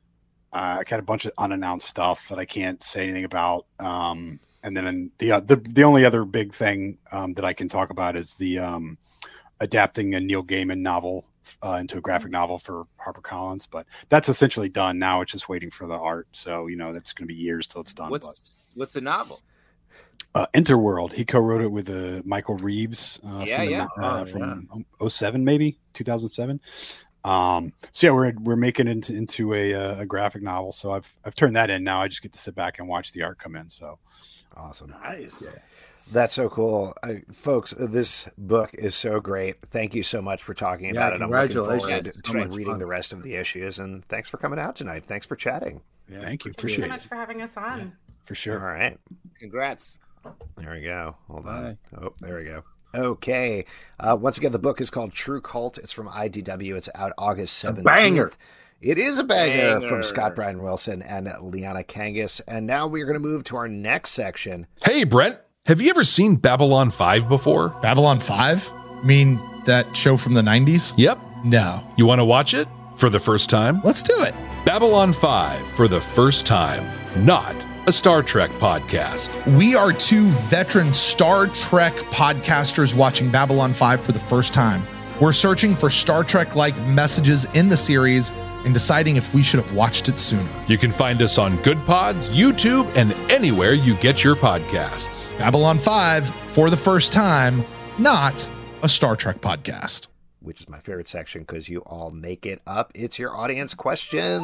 [SPEAKER 5] I got a bunch of unannounced stuff that I can't say anything about. Um, and then the uh, the the only other big thing um, that I can talk about is the um, adapting a Neil Gaiman novel uh, into a graphic novel for HarperCollins. But that's essentially done now. It's just waiting for the art. So you know that's going to be years till it's done. But.
[SPEAKER 4] What's what's the novel?
[SPEAKER 5] Uh, Interworld. He co-wrote it with uh, Michael Reeves uh,
[SPEAKER 4] Yeah,
[SPEAKER 5] from, the,
[SPEAKER 4] yeah.
[SPEAKER 5] uh,
[SPEAKER 2] Oh,
[SPEAKER 5] from oh seven, maybe two thousand seven. Um, so yeah, we're we're making it into, into a, uh, a graphic novel. So I've I've turned that in now. I just get to sit back and watch the art come in. So
[SPEAKER 3] Awesome.
[SPEAKER 2] Nice.
[SPEAKER 3] That's so cool. I, folks, this book is so great. Thank you so much for talking
[SPEAKER 2] Yeah,
[SPEAKER 3] about it. I'm looking
[SPEAKER 2] congratulations.
[SPEAKER 3] forward
[SPEAKER 4] Yes,
[SPEAKER 3] to
[SPEAKER 2] so much
[SPEAKER 3] reading
[SPEAKER 2] fun.
[SPEAKER 3] the rest of the issues. And thanks for coming out tonight. Thanks for chatting.
[SPEAKER 2] Yeah,
[SPEAKER 5] thank you,
[SPEAKER 6] Thank you
[SPEAKER 5] appreciate
[SPEAKER 6] so
[SPEAKER 5] it.
[SPEAKER 6] much for having us on.
[SPEAKER 5] For For sure.
[SPEAKER 3] All right.
[SPEAKER 4] Congrats.
[SPEAKER 3] There we go. Hold on.
[SPEAKER 2] Bye.
[SPEAKER 3] Oh, there we go. Okay. Uh, once again, the book is called True Cult. It's from I D W. It's out August seventeenth.
[SPEAKER 2] Banger.
[SPEAKER 3] It is a banger,
[SPEAKER 4] Banger.
[SPEAKER 3] from Scott Bryan Wilson and Liana Kangas. And now we're going to move to our next section.
[SPEAKER 7] Hey, Brent, have you ever seen Babylon five before?
[SPEAKER 8] Babylon five? I mean, that show from the nineties?
[SPEAKER 7] Yep.
[SPEAKER 8] No.
[SPEAKER 7] You want to watch it for the first time?
[SPEAKER 8] Let's do it.
[SPEAKER 7] Babylon five for the first time, not a Star Trek podcast.
[SPEAKER 8] We are two veteran Star Trek podcasters watching Babylon five for the first time. We're searching for Star Trek-like messages in the series and deciding if we should have watched it sooner.
[SPEAKER 7] You can find us on Good Pods, YouTube, and anywhere you get your podcasts.
[SPEAKER 8] Babylon five for the first time, not a Star Trek podcast.
[SPEAKER 3] Which is my favorite section because you all make it up. It's your audience questions.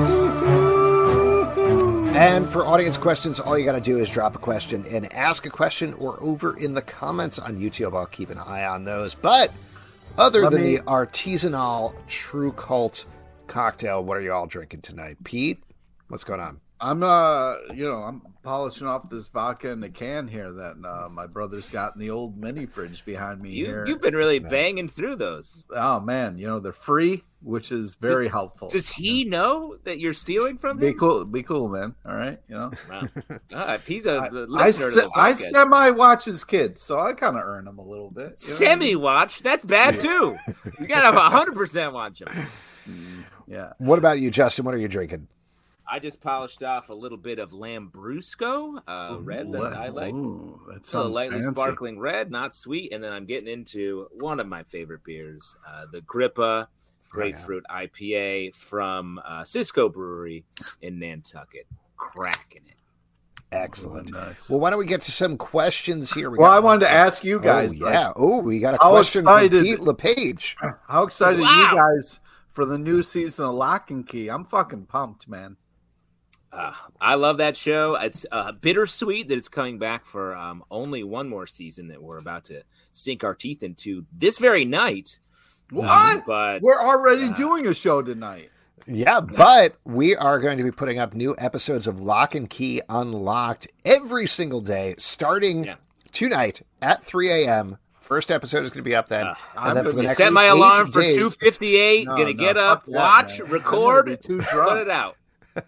[SPEAKER 3] And for audience questions, all you got to do is drop a question and ask a question, or over in the comments on YouTube. I'll keep an eye on those. But other
[SPEAKER 2] Let
[SPEAKER 3] than
[SPEAKER 2] me-
[SPEAKER 3] the artisanal True Cult cocktail, what are you all drinking tonight? Pete, what's going on?
[SPEAKER 2] I'm uh, you know, I'm polishing off this vodka in the can here that uh, my brother's got in the old mini fridge behind me
[SPEAKER 4] You,
[SPEAKER 2] here.
[SPEAKER 4] you've been really
[SPEAKER 3] Nice.
[SPEAKER 4] banging through those.
[SPEAKER 2] Oh man, you know they're free, which is very helpful.
[SPEAKER 4] Does he know that you're stealing from
[SPEAKER 2] Be
[SPEAKER 4] him?
[SPEAKER 2] cool, be cool, man. All right, you know.
[SPEAKER 4] Wow. Ah, if he's a
[SPEAKER 2] I,
[SPEAKER 4] listener
[SPEAKER 2] I,
[SPEAKER 4] to
[SPEAKER 2] se-
[SPEAKER 4] the
[SPEAKER 2] I
[SPEAKER 4] podcast.
[SPEAKER 2] semi watch his kids, so I kind of earn them a little bit. you know what I
[SPEAKER 4] Semi
[SPEAKER 2] mean?
[SPEAKER 4] watch. That's bad too. You gotta have a hundred percent watch him.
[SPEAKER 2] Yeah.
[SPEAKER 3] What about you, Justin? What are you drinking?
[SPEAKER 4] I just polished off a little bit of Lambrusco, uh, red that I like.
[SPEAKER 2] Ooh, that
[SPEAKER 4] A
[SPEAKER 2] sounds
[SPEAKER 4] lightly
[SPEAKER 2] fancy.
[SPEAKER 4] sparkling red, not sweet, and then I'm getting into one of my favorite beers, uh, the Grippa Grapefruit I P A from uh, Cisco Brewery in Nantucket. Cracking it.
[SPEAKER 3] Excellent.
[SPEAKER 2] Oh, nice.
[SPEAKER 3] Well, why don't we get to some questions here? We
[SPEAKER 2] Well,
[SPEAKER 3] got
[SPEAKER 2] I wanted
[SPEAKER 3] one-
[SPEAKER 2] to ask you guys.
[SPEAKER 3] Oh,
[SPEAKER 2] like,
[SPEAKER 3] yeah. Oh, we got a
[SPEAKER 2] how
[SPEAKER 3] question
[SPEAKER 2] excited-
[SPEAKER 3] from Pete LePage.
[SPEAKER 2] how excited
[SPEAKER 4] Wow.
[SPEAKER 2] are you guys for the new season of Lock and Key? I'm fucking pumped, man.
[SPEAKER 4] Uh, I love that show. It's uh, bittersweet that it's coming back for um, only one more season that we're about to sink our teeth into this very night.
[SPEAKER 2] What?
[SPEAKER 4] But
[SPEAKER 2] We're already
[SPEAKER 4] uh,
[SPEAKER 2] doing a show tonight.
[SPEAKER 3] Yeah, but we are going to be putting up new episodes of Lock and Key Unlocked every single day, starting
[SPEAKER 4] Yeah.
[SPEAKER 3] tonight at three a.m. First episode is going to be up then.
[SPEAKER 4] Uh,
[SPEAKER 2] I'm
[SPEAKER 3] and then for
[SPEAKER 2] gonna
[SPEAKER 3] the
[SPEAKER 2] be
[SPEAKER 3] next
[SPEAKER 4] set my
[SPEAKER 3] eight
[SPEAKER 4] alarm for
[SPEAKER 3] days-
[SPEAKER 4] two fifty-eight.
[SPEAKER 2] No,
[SPEAKER 4] Gonna
[SPEAKER 2] no,
[SPEAKER 4] get
[SPEAKER 2] fuck
[SPEAKER 4] up,
[SPEAKER 2] that,
[SPEAKER 4] watch,
[SPEAKER 2] man. I'm
[SPEAKER 4] record,
[SPEAKER 2] gonna be too
[SPEAKER 4] put
[SPEAKER 2] drunk.
[SPEAKER 4] it out.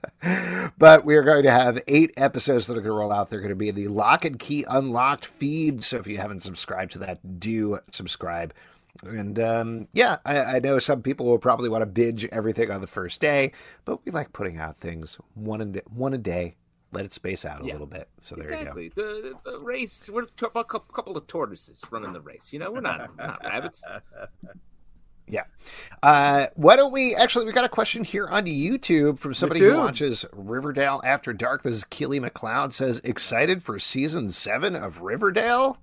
[SPEAKER 3] But we are going to have eight episodes that are going to roll out. They're going to be in the Lock and Key Unlocked feed. So if you haven't subscribed to that, do subscribe. And um, yeah, I, I know some people will probably want to binge everything on the first day, but we like putting out things one a, one a day. Let it space out a
[SPEAKER 4] Yeah.
[SPEAKER 3] little bit. So there
[SPEAKER 4] Exactly.
[SPEAKER 3] you go.
[SPEAKER 4] The, the race, we're t- a cou- couple of tortoises running the race. You know, we're not, we're not rabbits.
[SPEAKER 3] Yeah. Uh, why don't we actually, we got a question here on YouTube from somebody who
[SPEAKER 2] do.
[SPEAKER 3] watches Riverdale After Dark. This is Keely McLeod, says, excited for season seven of Riverdale?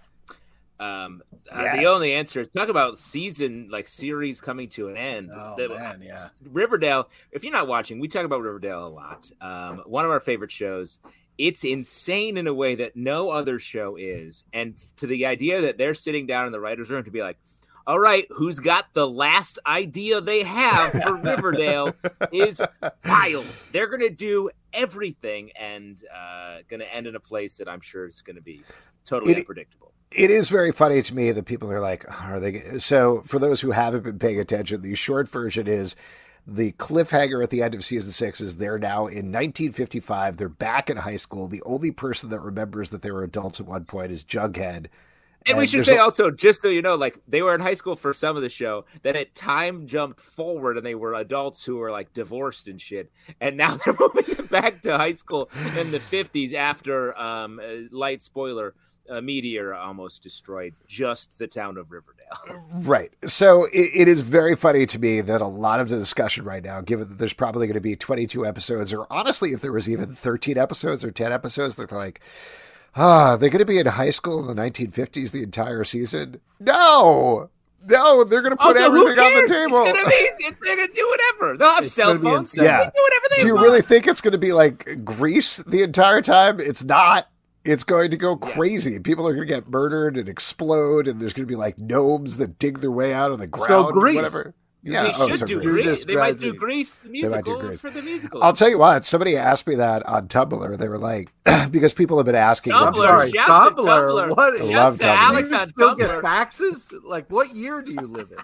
[SPEAKER 4] Um, uh,
[SPEAKER 3] Yes.
[SPEAKER 4] The only answer, talk about season, like series coming to an end.
[SPEAKER 2] Oh,
[SPEAKER 4] The-
[SPEAKER 2] man, yeah.
[SPEAKER 4] Riverdale, if you're not watching, we talk about Riverdale a lot. Um, one of our favorite shows. It's insane in a way that no other show is. And to the idea that they're sitting down in the writer's room to be like, all right, who's got the last idea they have for Riverdale is wild. They're going to do everything and uh, going to end in a place that I'm sure is going to be totally
[SPEAKER 3] It-
[SPEAKER 4] unpredictable.
[SPEAKER 3] It is very funny to me that people are like, are they? So for those who haven't been paying attention, the short version is the cliffhanger at the end of season six is they're now in nineteen fifty-five. They're back in high school. The only person that remembers that they were adults at one point is Jughead.
[SPEAKER 4] And we should
[SPEAKER 3] there's
[SPEAKER 4] say
[SPEAKER 3] a-
[SPEAKER 4] also, just so you know, like they were in high school for some of the show, then it time jumped forward and they were adults who were like divorced and shit. And now they're moving back to high school in the fifties after, um, uh, light spoiler, a meteor almost destroyed just the town of Riverdale.
[SPEAKER 3] Right. So it, it is very funny to me that a lot of the discussion right now, given that there's probably going to be twenty-two episodes, or honestly, if there was even thirteen episodes or ten episodes, they're like, ah, they're going to be in high school in the nineteen fifties the entire season. No, no, they're going to put
[SPEAKER 4] Also, who
[SPEAKER 3] everything on the
[SPEAKER 4] cares?
[SPEAKER 3] table.
[SPEAKER 4] It's gonna be, it, they're going to do whatever. They'll have
[SPEAKER 2] It's
[SPEAKER 4] cell
[SPEAKER 2] gonna be
[SPEAKER 4] phones.
[SPEAKER 2] insane.
[SPEAKER 3] Yeah.
[SPEAKER 4] They can do whatever they
[SPEAKER 3] Do you
[SPEAKER 4] want.
[SPEAKER 3] really think it's going to be like Grease the entire time? It's not. It's going to go crazy. People are going to get murdered and explode, and there's going to be like gnomes that dig their way out of the ground.
[SPEAKER 2] So
[SPEAKER 3] and
[SPEAKER 2] Grease.
[SPEAKER 3] whatever. Yeah,
[SPEAKER 4] they
[SPEAKER 3] oh,
[SPEAKER 4] should
[SPEAKER 3] so
[SPEAKER 4] do
[SPEAKER 3] Grease.
[SPEAKER 4] Grease. They might do
[SPEAKER 2] Grease.
[SPEAKER 4] Grease the
[SPEAKER 3] They might do
[SPEAKER 4] musical
[SPEAKER 3] Grease.
[SPEAKER 4] for the musical.
[SPEAKER 3] I'll tell you what, somebody asked me that on Tumblr. They were like, because people have been asking.
[SPEAKER 4] Tumblr,
[SPEAKER 2] I'm sorry,
[SPEAKER 4] shouts
[SPEAKER 2] Tumblr.
[SPEAKER 4] to Tumblr.
[SPEAKER 2] What?
[SPEAKER 3] I
[SPEAKER 4] Shouts
[SPEAKER 3] love
[SPEAKER 4] to
[SPEAKER 3] Tumblr.
[SPEAKER 4] Alex
[SPEAKER 2] Do you
[SPEAKER 4] on
[SPEAKER 2] still get
[SPEAKER 4] Tumblr.
[SPEAKER 2] faxes? Like, what year do you live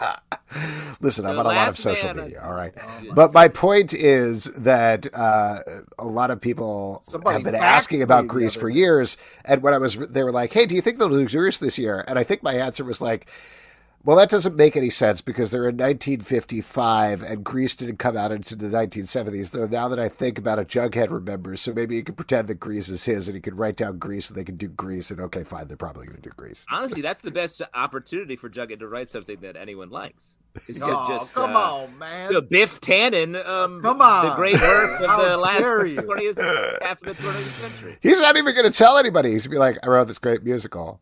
[SPEAKER 2] in?
[SPEAKER 3] Listen, I'm
[SPEAKER 4] The
[SPEAKER 3] on a lot of
[SPEAKER 4] last
[SPEAKER 3] social
[SPEAKER 4] man-
[SPEAKER 3] media, all right?
[SPEAKER 4] Oh,
[SPEAKER 3] But my point is that uh, a lot of people
[SPEAKER 2] Somebody
[SPEAKER 3] have been
[SPEAKER 2] faxed
[SPEAKER 3] asking
[SPEAKER 2] me
[SPEAKER 3] about
[SPEAKER 2] the
[SPEAKER 3] Grease
[SPEAKER 2] other
[SPEAKER 3] for
[SPEAKER 2] day.
[SPEAKER 3] years. And when I was, they were like, hey, do you think they'll do Grease this year? And I think my answer was like, well, that doesn't make any sense because they're in nineteen fifty-five and Grease didn't come out into the nineteen seventies. Though now that I think about it, Jughead remembers. So maybe he could pretend that Grease is his and he could write down Grease and they could do Grease. And okay, fine, they're probably going to do Grease.
[SPEAKER 4] Honestly, that's the best opportunity for Jughead to write something that anyone likes. Is to
[SPEAKER 2] Oh,
[SPEAKER 4] just,
[SPEAKER 2] come
[SPEAKER 4] uh,
[SPEAKER 2] on, man.
[SPEAKER 4] to Biff Tannen, um,
[SPEAKER 2] Come on.
[SPEAKER 4] the great work of
[SPEAKER 2] How
[SPEAKER 4] the last
[SPEAKER 2] dare you.
[SPEAKER 4] twentieth half of the twentieth century.
[SPEAKER 3] He's not even going to tell anybody. He's going to be like, I wrote this great musical.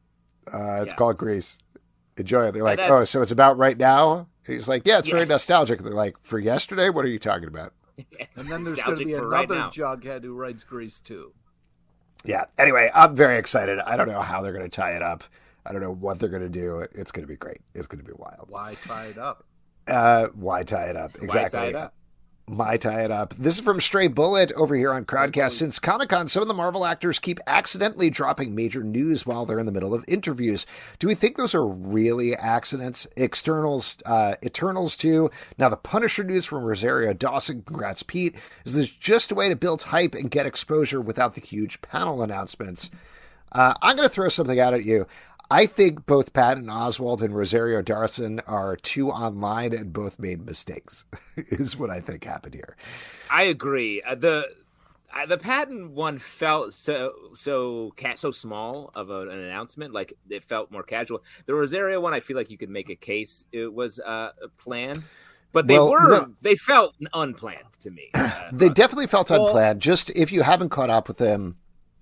[SPEAKER 3] Uh, it's
[SPEAKER 4] Yeah.
[SPEAKER 3] called Grease. Enjoy it. They're like,
[SPEAKER 4] that's-
[SPEAKER 3] oh, so it's about right now? And he's like, yeah, it's very
[SPEAKER 4] Yeah.
[SPEAKER 3] nostalgic. They're like, for yesterday? What are you talking about?
[SPEAKER 2] And then there's going to
[SPEAKER 4] Nostalgic
[SPEAKER 2] be
[SPEAKER 4] for right
[SPEAKER 2] another
[SPEAKER 4] now.
[SPEAKER 2] Jughead who writes Grease too.
[SPEAKER 3] Yeah. Anyway, I'm very excited. I don't know how they're going to tie it up. I don't know what they're going to do. It's going to be great. It's going to be wild.
[SPEAKER 2] Why tie it up?
[SPEAKER 3] Uh, why tie it up? Exactly.
[SPEAKER 4] Why tie it up?
[SPEAKER 3] Why tie it up? This is from Stray Bullet over here on Crowdcast. Since Comic-Con, some of the Marvel actors keep accidentally dropping major news while they're in the middle of interviews. Do we think those are really accidents? Externals, uh, Eternals too. Now the Punisher news from Rosario Dawson. Congrats, Pete. Is this just a way to build hype and get exposure without the huge panel announcements? Uh, I'm going to throw something out at you. I think both Patton Oswalt and Rosario Dawson are too online and both made mistakes, is what I think happened here.
[SPEAKER 4] I agree. Uh, the uh, the Patton one felt so so ca- so small of a, an announcement, like it felt more casual. The Rosario one, I feel like you could make a case it was uh, a plan, but they
[SPEAKER 3] Well,
[SPEAKER 4] were
[SPEAKER 3] no.
[SPEAKER 4] they felt unplanned to me. Uh,
[SPEAKER 3] They definitely felt
[SPEAKER 2] Well-
[SPEAKER 3] unplanned. Just if you haven't caught up with them.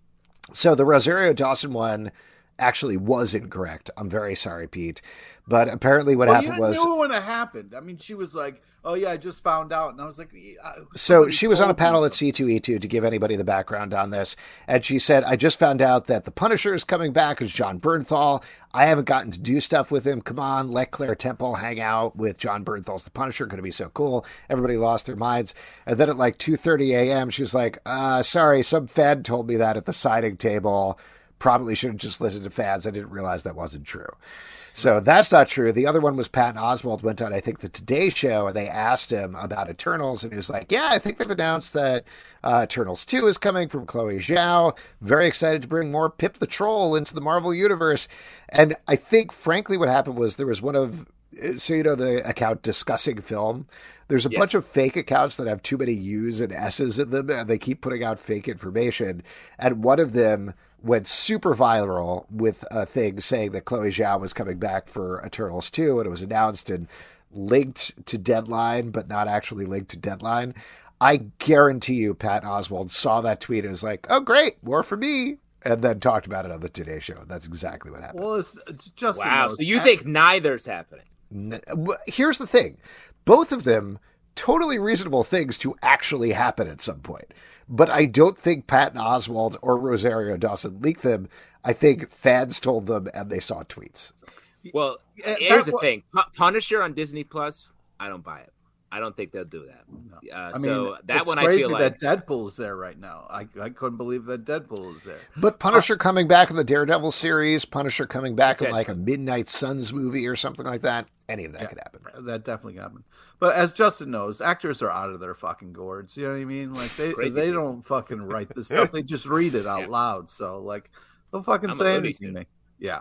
[SPEAKER 3] So the Rosario Dawson one actually was incorrect. I'm very sorry, Pete. But apparently what
[SPEAKER 2] well,
[SPEAKER 3] happened
[SPEAKER 2] you
[SPEAKER 3] was...
[SPEAKER 2] knew when it happened. I mean, she was like, "Oh yeah, I just found out," and I was like, yeah,
[SPEAKER 3] So
[SPEAKER 2] somebody
[SPEAKER 3] she was on a
[SPEAKER 2] told me
[SPEAKER 3] panel at
[SPEAKER 2] something.
[SPEAKER 3] C two E two to give anybody the background on this. And she said, I just found out that the Punisher is coming back as John Bernthal. I haven't gotten to do stuff with him. Come on, let Claire Temple hang out with John Bernthal's the Punisher. Going to be so cool. Everybody lost their minds. And then at like two thirty a.m., she was like, uh, sorry, some fan told me that at the signing table. Probably should have just listened to fans. I didn't realize that wasn't true. So that's not true. The other one was Patton Oswalt went on, I think, the Today Show, and they asked him about Eternals, and he was like, yeah, I think they've announced that uh, Eternals two is coming from Chloe Zhao. Very excited to bring more Pip the Troll into the Marvel Universe. And I think, frankly, what happened was there was one of, so you know, the account Discussing Film. There's a
[SPEAKER 4] Yes.
[SPEAKER 3] bunch of fake accounts that have too many U's and S's in them, and they keep putting out fake information. And one of them went super viral with a thing saying that Chloe Zhao was coming back for Eternals two, and it was announced and linked to Deadline, but not actually linked to Deadline. I guarantee you Patton Oswalt saw that tweet and was like, oh, great, more for me, and then talked about it on the Today Show. That's exactly what happened.
[SPEAKER 2] Well, it's, it's just
[SPEAKER 4] wow. So you think neither's happening?
[SPEAKER 3] N- w- Here's the thing. Both of them, totally reasonable things to actually happen at some point. But I don't think Patton Oswalt or Rosario Dawson leaked them. I think fans told them and they saw tweets.
[SPEAKER 4] Well,
[SPEAKER 2] Yeah,
[SPEAKER 4] here's
[SPEAKER 2] that
[SPEAKER 4] the
[SPEAKER 2] wa-
[SPEAKER 4] thing: Pu- Punisher on Disney Plus. I don't buy it. I don't think they'll do that. Uh,
[SPEAKER 2] I mean,
[SPEAKER 4] so that
[SPEAKER 2] it's
[SPEAKER 4] one, I
[SPEAKER 2] crazy
[SPEAKER 4] feel like
[SPEAKER 2] that Deadpool's there right now. I I couldn't believe that Deadpool is there.
[SPEAKER 3] But Punisher coming back in the Daredevil series, Punisher coming back in like a
[SPEAKER 4] Potentially.
[SPEAKER 3] Midnight Suns movie or something like that, any of that
[SPEAKER 2] Yeah.
[SPEAKER 3] could happen.
[SPEAKER 2] That definitely happened. But as Justin knows, actors are out of their fucking gourds. You know what I mean? Like they
[SPEAKER 4] Crazy
[SPEAKER 2] they
[SPEAKER 4] people.
[SPEAKER 2] don't fucking write this stuff. They just read it out
[SPEAKER 4] Yeah.
[SPEAKER 2] loud. So like they'll fucking
[SPEAKER 4] I'm a
[SPEAKER 2] say
[SPEAKER 4] Looney
[SPEAKER 2] anything.
[SPEAKER 4] Tune.
[SPEAKER 2] to me. Yeah.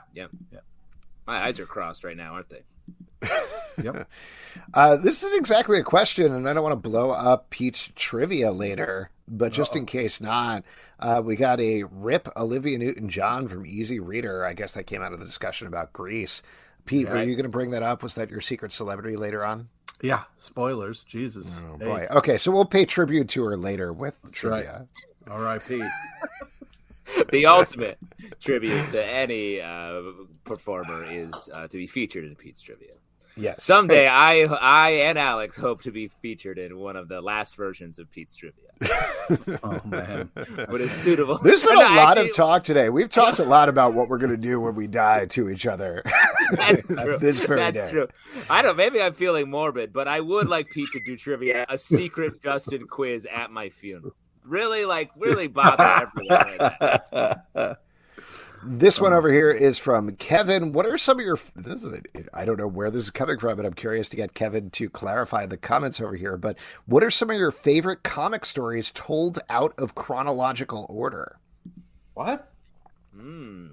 [SPEAKER 4] my eyes are crossed right now, aren't they?
[SPEAKER 2] Yep.
[SPEAKER 3] Uh, this isn't exactly a question, and I don't want to blow up Pete's trivia later, but just in case not, uh, we got a rip Olivia Newton-John from Easy Reader. I guess that came out of the discussion about Grease. Pete,
[SPEAKER 2] Yeah.
[SPEAKER 3] were you going to bring that up? Was that your secret celebrity later on?
[SPEAKER 2] Yeah. Spoilers. Jesus.
[SPEAKER 3] Oh,
[SPEAKER 2] Hey,
[SPEAKER 3] boy. Okay, so we'll pay tribute to her later with
[SPEAKER 2] right.
[SPEAKER 3] trivia.
[SPEAKER 2] R I P
[SPEAKER 4] The ultimate tribute to any uh, performer is uh, to be featured in Pete's trivia.
[SPEAKER 3] Yes.
[SPEAKER 4] Someday, I, I and Alex hope to be featured in one of the last versions of Pete's trivia.
[SPEAKER 2] Oh man,
[SPEAKER 4] but it's suitable.
[SPEAKER 3] There's been
[SPEAKER 4] No,
[SPEAKER 3] a lot
[SPEAKER 4] actually-
[SPEAKER 3] of talk today. We've talked a lot about what we're going to do when we die to each other.
[SPEAKER 4] That's true.
[SPEAKER 3] This very
[SPEAKER 4] That's
[SPEAKER 3] day.
[SPEAKER 4] true. I don't. Maybe I'm feeling morbid, but I would like Pete to do trivia, a secret Justin quiz at my funeral. Really, like, really bother everyone. Like that.
[SPEAKER 3] This one over here is from Kevin. What are some of your? This is I don't know where this is coming from, but I'm curious to get Kevin to clarify the comments over here. But what are some of your favorite comic stories told out of chronological order?
[SPEAKER 2] what?
[SPEAKER 4] Hmm.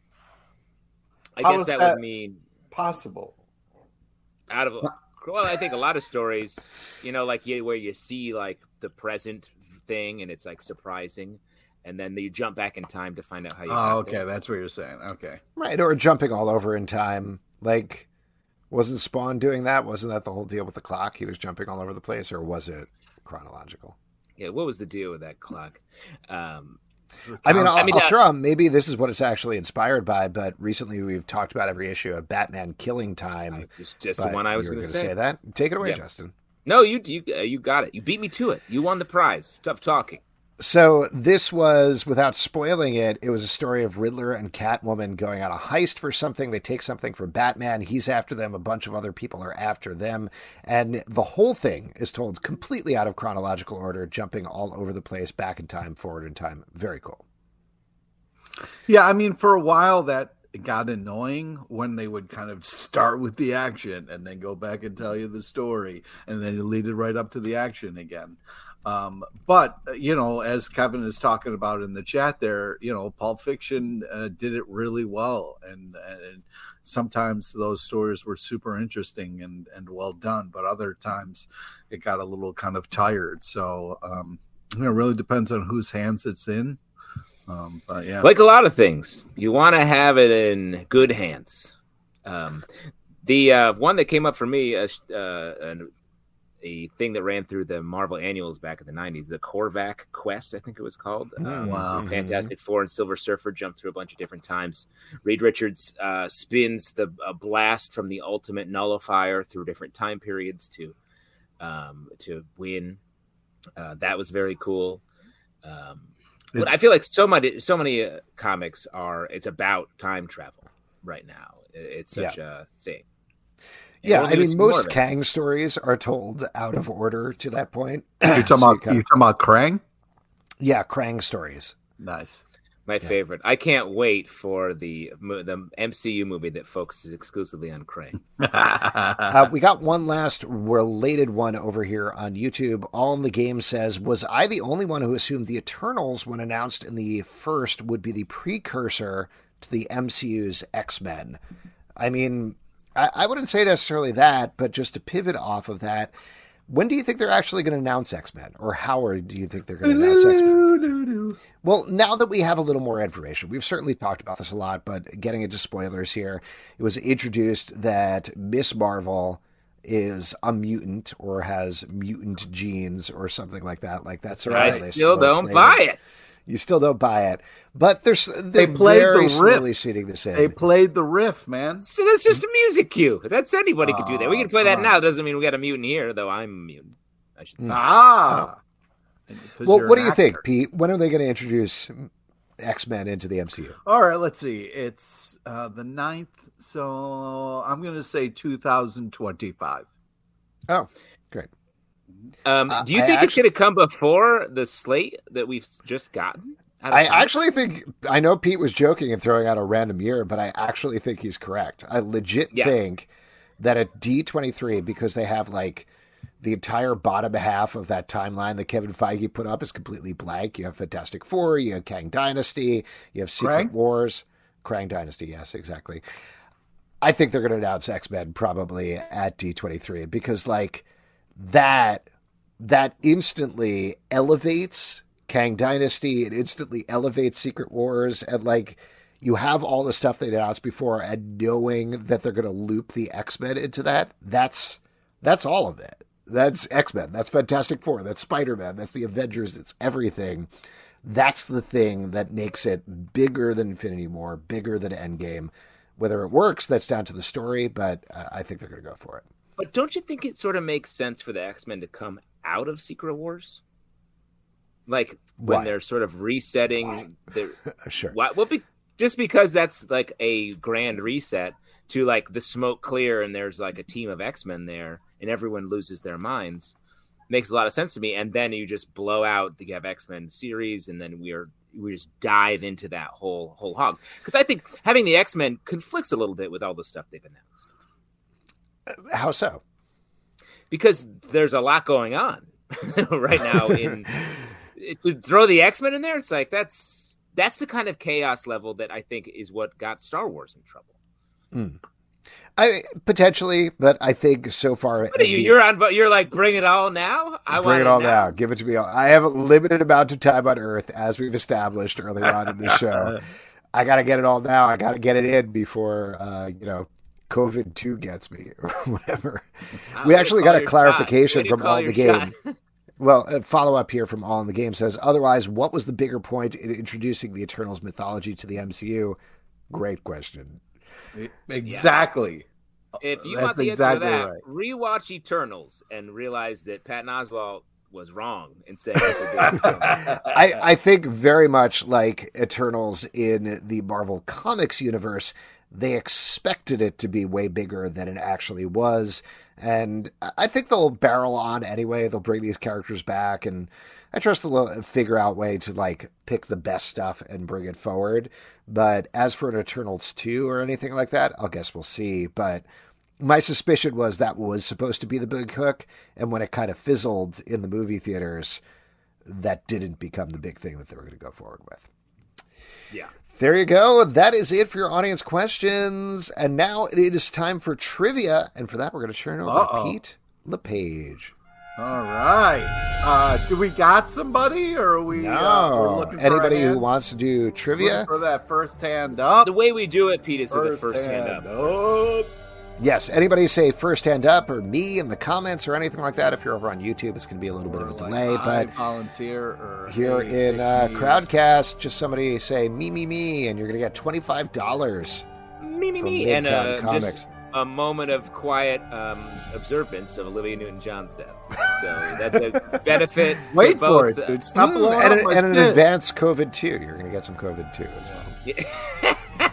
[SPEAKER 4] I
[SPEAKER 2] How
[SPEAKER 4] guess
[SPEAKER 2] is
[SPEAKER 4] that,
[SPEAKER 2] that-
[SPEAKER 4] would mean
[SPEAKER 2] Possible.
[SPEAKER 4] out of. Well, I think a lot of stories, you know, like you, where you see like the present thing and it's like surprising, and then you jump back in time to find out how you.
[SPEAKER 2] Oh,
[SPEAKER 4] got
[SPEAKER 2] okay,
[SPEAKER 4] there.
[SPEAKER 2] that's what you're saying. Okay.
[SPEAKER 3] Right, or jumping all over in time. Like, wasn't Spawn doing that? Wasn't that the whole deal with the clock? He was jumping all over the place, or was it chronological?
[SPEAKER 4] Yeah, what was the deal with that clock? Um,
[SPEAKER 3] I mean, I'll,
[SPEAKER 4] I mean,
[SPEAKER 3] I'll
[SPEAKER 4] uh,
[SPEAKER 3] throw out, maybe this is what it's actually inspired by, but recently we've talked about every issue of Batman Killing Time.
[SPEAKER 4] just just the
[SPEAKER 3] but
[SPEAKER 4] one I was
[SPEAKER 3] you were
[SPEAKER 4] going to
[SPEAKER 3] gonna
[SPEAKER 4] say.
[SPEAKER 3] say that. Take it away,
[SPEAKER 4] Yeah.
[SPEAKER 3] Justin.
[SPEAKER 4] No, you you uh, you got it. You beat me to it. You won the prize. Tough talking.
[SPEAKER 3] So this was, without spoiling it, it was a story of Riddler and Catwoman going on a heist for something. They take something from Batman. He's after them. A bunch of other people are after them. And the whole thing is told completely out of chronological order, jumping all over the place, back in time, forward in time. Very cool.
[SPEAKER 2] Yeah, I mean, for a while that got annoying when they would kind of start with the action and then go back and tell you the story, and then you lead it right up to the action again. Um, but, you know, as Kevin is talking about in the chat there, you know, Pulp Fiction uh, did it really well. And, and sometimes those stories were super interesting and, and well done, but other times it got a little kind of tired. So um, you know, it really depends on whose hands it's in. Um, but yeah,
[SPEAKER 4] Like a lot of things, you want to have it in good hands. Um, the uh, one that came up for me, uh, uh, an, a thing that ran through the Marvel annuals back in the nineties, the Korvac Quest, I think it was called. Um,
[SPEAKER 2] wow.
[SPEAKER 4] Fantastic Four and Silver Surfer jumped through a bunch of different times. Reed Richards uh, spins the a blast from the Ultimate Nullifier through different time periods to um, to win. Uh, that was very cool. Um, but I feel like so many so many uh, comics are it's about time travel right now. It's such
[SPEAKER 3] Yeah.
[SPEAKER 4] a thing. And
[SPEAKER 3] Yeah,
[SPEAKER 4] we're
[SPEAKER 3] I
[SPEAKER 4] gonna
[SPEAKER 3] mean,
[SPEAKER 4] see more
[SPEAKER 3] most
[SPEAKER 4] of it.
[SPEAKER 3] Kang stories are told out of order to that point.
[SPEAKER 2] You're talking
[SPEAKER 3] So
[SPEAKER 2] about
[SPEAKER 3] you kind
[SPEAKER 2] you're
[SPEAKER 3] of-
[SPEAKER 2] talking about Krang?
[SPEAKER 3] yeah, Krang stories.
[SPEAKER 2] Nice.
[SPEAKER 4] My favorite. I can't wait for the mo- the M C U movie that focuses exclusively on Krang.
[SPEAKER 3] Uh, we got one last related one over here on YouTube. All in the Game says, was I the only one who assumed the Eternals, when announced in the first, would be the precursor to the M C U's X-Men? I mean, I, I wouldn't say necessarily that, but just to pivot off of that, when do you think they're actually going to announce X-Men? Or how are, do you think they're going to announce X-Men? Well, now that we have a little more information, we've certainly talked about this a lot, but getting into spoilers here, it was introduced that Miss Marvel is a mutant or has mutant genes or something like that. Like that's
[SPEAKER 4] I
[SPEAKER 3] right. They
[SPEAKER 4] still
[SPEAKER 3] slow
[SPEAKER 4] don't
[SPEAKER 3] play
[SPEAKER 4] buy
[SPEAKER 3] it.
[SPEAKER 4] it.
[SPEAKER 3] You still don't buy it, but there's they're
[SPEAKER 2] played the
[SPEAKER 3] very
[SPEAKER 2] riff.
[SPEAKER 3] slowly seeding this in.
[SPEAKER 2] They played the riff, man.
[SPEAKER 4] So that's just a music cue. That's anybody could do that. We can play that
[SPEAKER 2] come
[SPEAKER 4] now.
[SPEAKER 2] on.
[SPEAKER 4] Doesn't mean we got a mutant here, though. I'm a mutant. I should say.
[SPEAKER 2] Ah. Because
[SPEAKER 3] well,
[SPEAKER 2] you're
[SPEAKER 3] what
[SPEAKER 2] an
[SPEAKER 3] do you think,
[SPEAKER 2] actor.
[SPEAKER 3] Pete? When are they going to introduce X-Men into the M C U?
[SPEAKER 2] All right, let's see. It's uh, the ninth, so I'm going to say two thousand twenty-five.
[SPEAKER 3] Oh, great.
[SPEAKER 4] Um,
[SPEAKER 3] Uh,
[SPEAKER 4] do you
[SPEAKER 3] I
[SPEAKER 4] think it's
[SPEAKER 3] actu-
[SPEAKER 4] going to come before the slate that we've just gotten? out of
[SPEAKER 3] I
[SPEAKER 4] time?
[SPEAKER 3] actually think, I know Pete was joking and throwing out a random year, but I actually think he's correct. I legit
[SPEAKER 4] Yeah.
[SPEAKER 3] think that at D twenty-three, because they have like the entire bottom half of that timeline that Kevin Feige put up is completely blank. You have Fantastic Four, you have Kang Dynasty, you have Secret
[SPEAKER 2] Krang?
[SPEAKER 3] Wars, Krang Dynasty, yes, exactly. I think they're going to announce X-Men probably at D twenty-three because like that, that instantly elevates Kang Dynasty. It instantly elevates Secret Wars. And like you have all the stuff they announced before and knowing that they're going to loop the X-Men into that. That's, that's all of it. That's X-Men. That's Fantastic Four. That's Spider-Man. That's the Avengers. It's everything. That's the thing that makes it bigger than Infinity War, bigger than Endgame. Whether it works, that's down to the story, but uh, I think they're going to go for it.
[SPEAKER 4] But don't you think it sort of makes sense for the X-Men to come out of Secret Wars? Like when
[SPEAKER 3] Why?
[SPEAKER 4] they're sort of resetting their
[SPEAKER 3] Sure.
[SPEAKER 4] why, well, be, just because that's like a grand reset to like the smoke clear and there's like a team of X-Men there and everyone loses their minds makes a lot of sense to me. And then you just blow out the X-Men series and then we're we just dive into that whole whole hog. Because I think having the X-Men conflicts a little bit with all the stuff they've announced.
[SPEAKER 3] How so?
[SPEAKER 4] Because there's a lot going on right now. In to throw the X-Men in there, it's like that's that's the kind of chaos level that I think is what got Star Wars in trouble.
[SPEAKER 3] Mm. I potentially, but I think so far
[SPEAKER 4] What are you? You're on, but you're like, bring it all now. I
[SPEAKER 3] bring
[SPEAKER 4] want
[SPEAKER 3] it all
[SPEAKER 4] now.
[SPEAKER 3] now. Give it to me all. I have a limited amount of time on Earth, as we've established earlier on in the show. I got to get it all now. I got to get it in before uh, you know COVID two gets me or whatever.
[SPEAKER 4] I'll
[SPEAKER 3] we actually got a clarification
[SPEAKER 4] shot.
[SPEAKER 3] from All in the Game. Well, a follow up here from All in the Game says, otherwise, what was the bigger point in introducing the Eternals mythology to the M C U? Great question.
[SPEAKER 2] Exactly.
[SPEAKER 4] If you
[SPEAKER 2] That's
[SPEAKER 4] want the
[SPEAKER 2] exactly
[SPEAKER 4] answer to that,
[SPEAKER 2] right.
[SPEAKER 4] rewatch Eternals and realize that Patton Oswalt was wrong in saying that.
[SPEAKER 3] I, I think very much like Eternals in the Marvel Comics universe, they expected it to be way bigger than it actually was. And I think they'll barrel on anyway. They'll bring these characters back, and I trust they'll figure out a way to like pick the best stuff and bring it forward. But as for an Eternals two or anything like that, I'll guess we'll see. But my suspicion was that was supposed to be the big hook, and when it kind of fizzled in the movie theaters, that didn't become the big thing that they were going to go forward with.
[SPEAKER 4] Yeah.
[SPEAKER 3] There you go. That is it for your audience questions. And now it is time for trivia. And for that, we're going to turn over
[SPEAKER 2] Uh-oh.
[SPEAKER 3] to Pete LePage.
[SPEAKER 2] All right. Uh, do we got somebody, or are we?
[SPEAKER 3] No.
[SPEAKER 2] Uh, we're looking for
[SPEAKER 3] Anybody
[SPEAKER 2] a
[SPEAKER 3] who
[SPEAKER 2] hand?
[SPEAKER 3] wants to do trivia?
[SPEAKER 2] Looking for that first hand up.
[SPEAKER 4] The way we do it, Pete, is with the
[SPEAKER 2] First
[SPEAKER 4] first hand
[SPEAKER 2] hand
[SPEAKER 4] up.
[SPEAKER 2] up.
[SPEAKER 3] Yes. Anybody say first hand up or me in the comments or anything like that. If you're over on YouTube, it's going to be a little bit of a
[SPEAKER 2] Or like
[SPEAKER 3] delay.
[SPEAKER 2] I
[SPEAKER 3] But
[SPEAKER 2] volunteer or
[SPEAKER 3] here
[SPEAKER 2] hey,
[SPEAKER 3] in
[SPEAKER 2] take
[SPEAKER 3] uh,
[SPEAKER 2] me.
[SPEAKER 3] Crowdcast, just somebody say me, me, me, and you're going to get twenty-five dollars.
[SPEAKER 4] Me, me,
[SPEAKER 3] From
[SPEAKER 4] me. And
[SPEAKER 3] Midtown
[SPEAKER 4] uh,
[SPEAKER 3] Comics.
[SPEAKER 4] just a moment of quiet um, observance of Olivia Newton-John's death. So that's a benefit. to
[SPEAKER 2] Wait
[SPEAKER 4] both,
[SPEAKER 2] for it,
[SPEAKER 4] uh,
[SPEAKER 2] dude. Stop
[SPEAKER 3] Mm,
[SPEAKER 2] blowing
[SPEAKER 3] and
[SPEAKER 2] up
[SPEAKER 3] an,
[SPEAKER 2] my
[SPEAKER 3] and an
[SPEAKER 2] shit.
[SPEAKER 3] advanced COVID too. You're going to get some COVID too as well.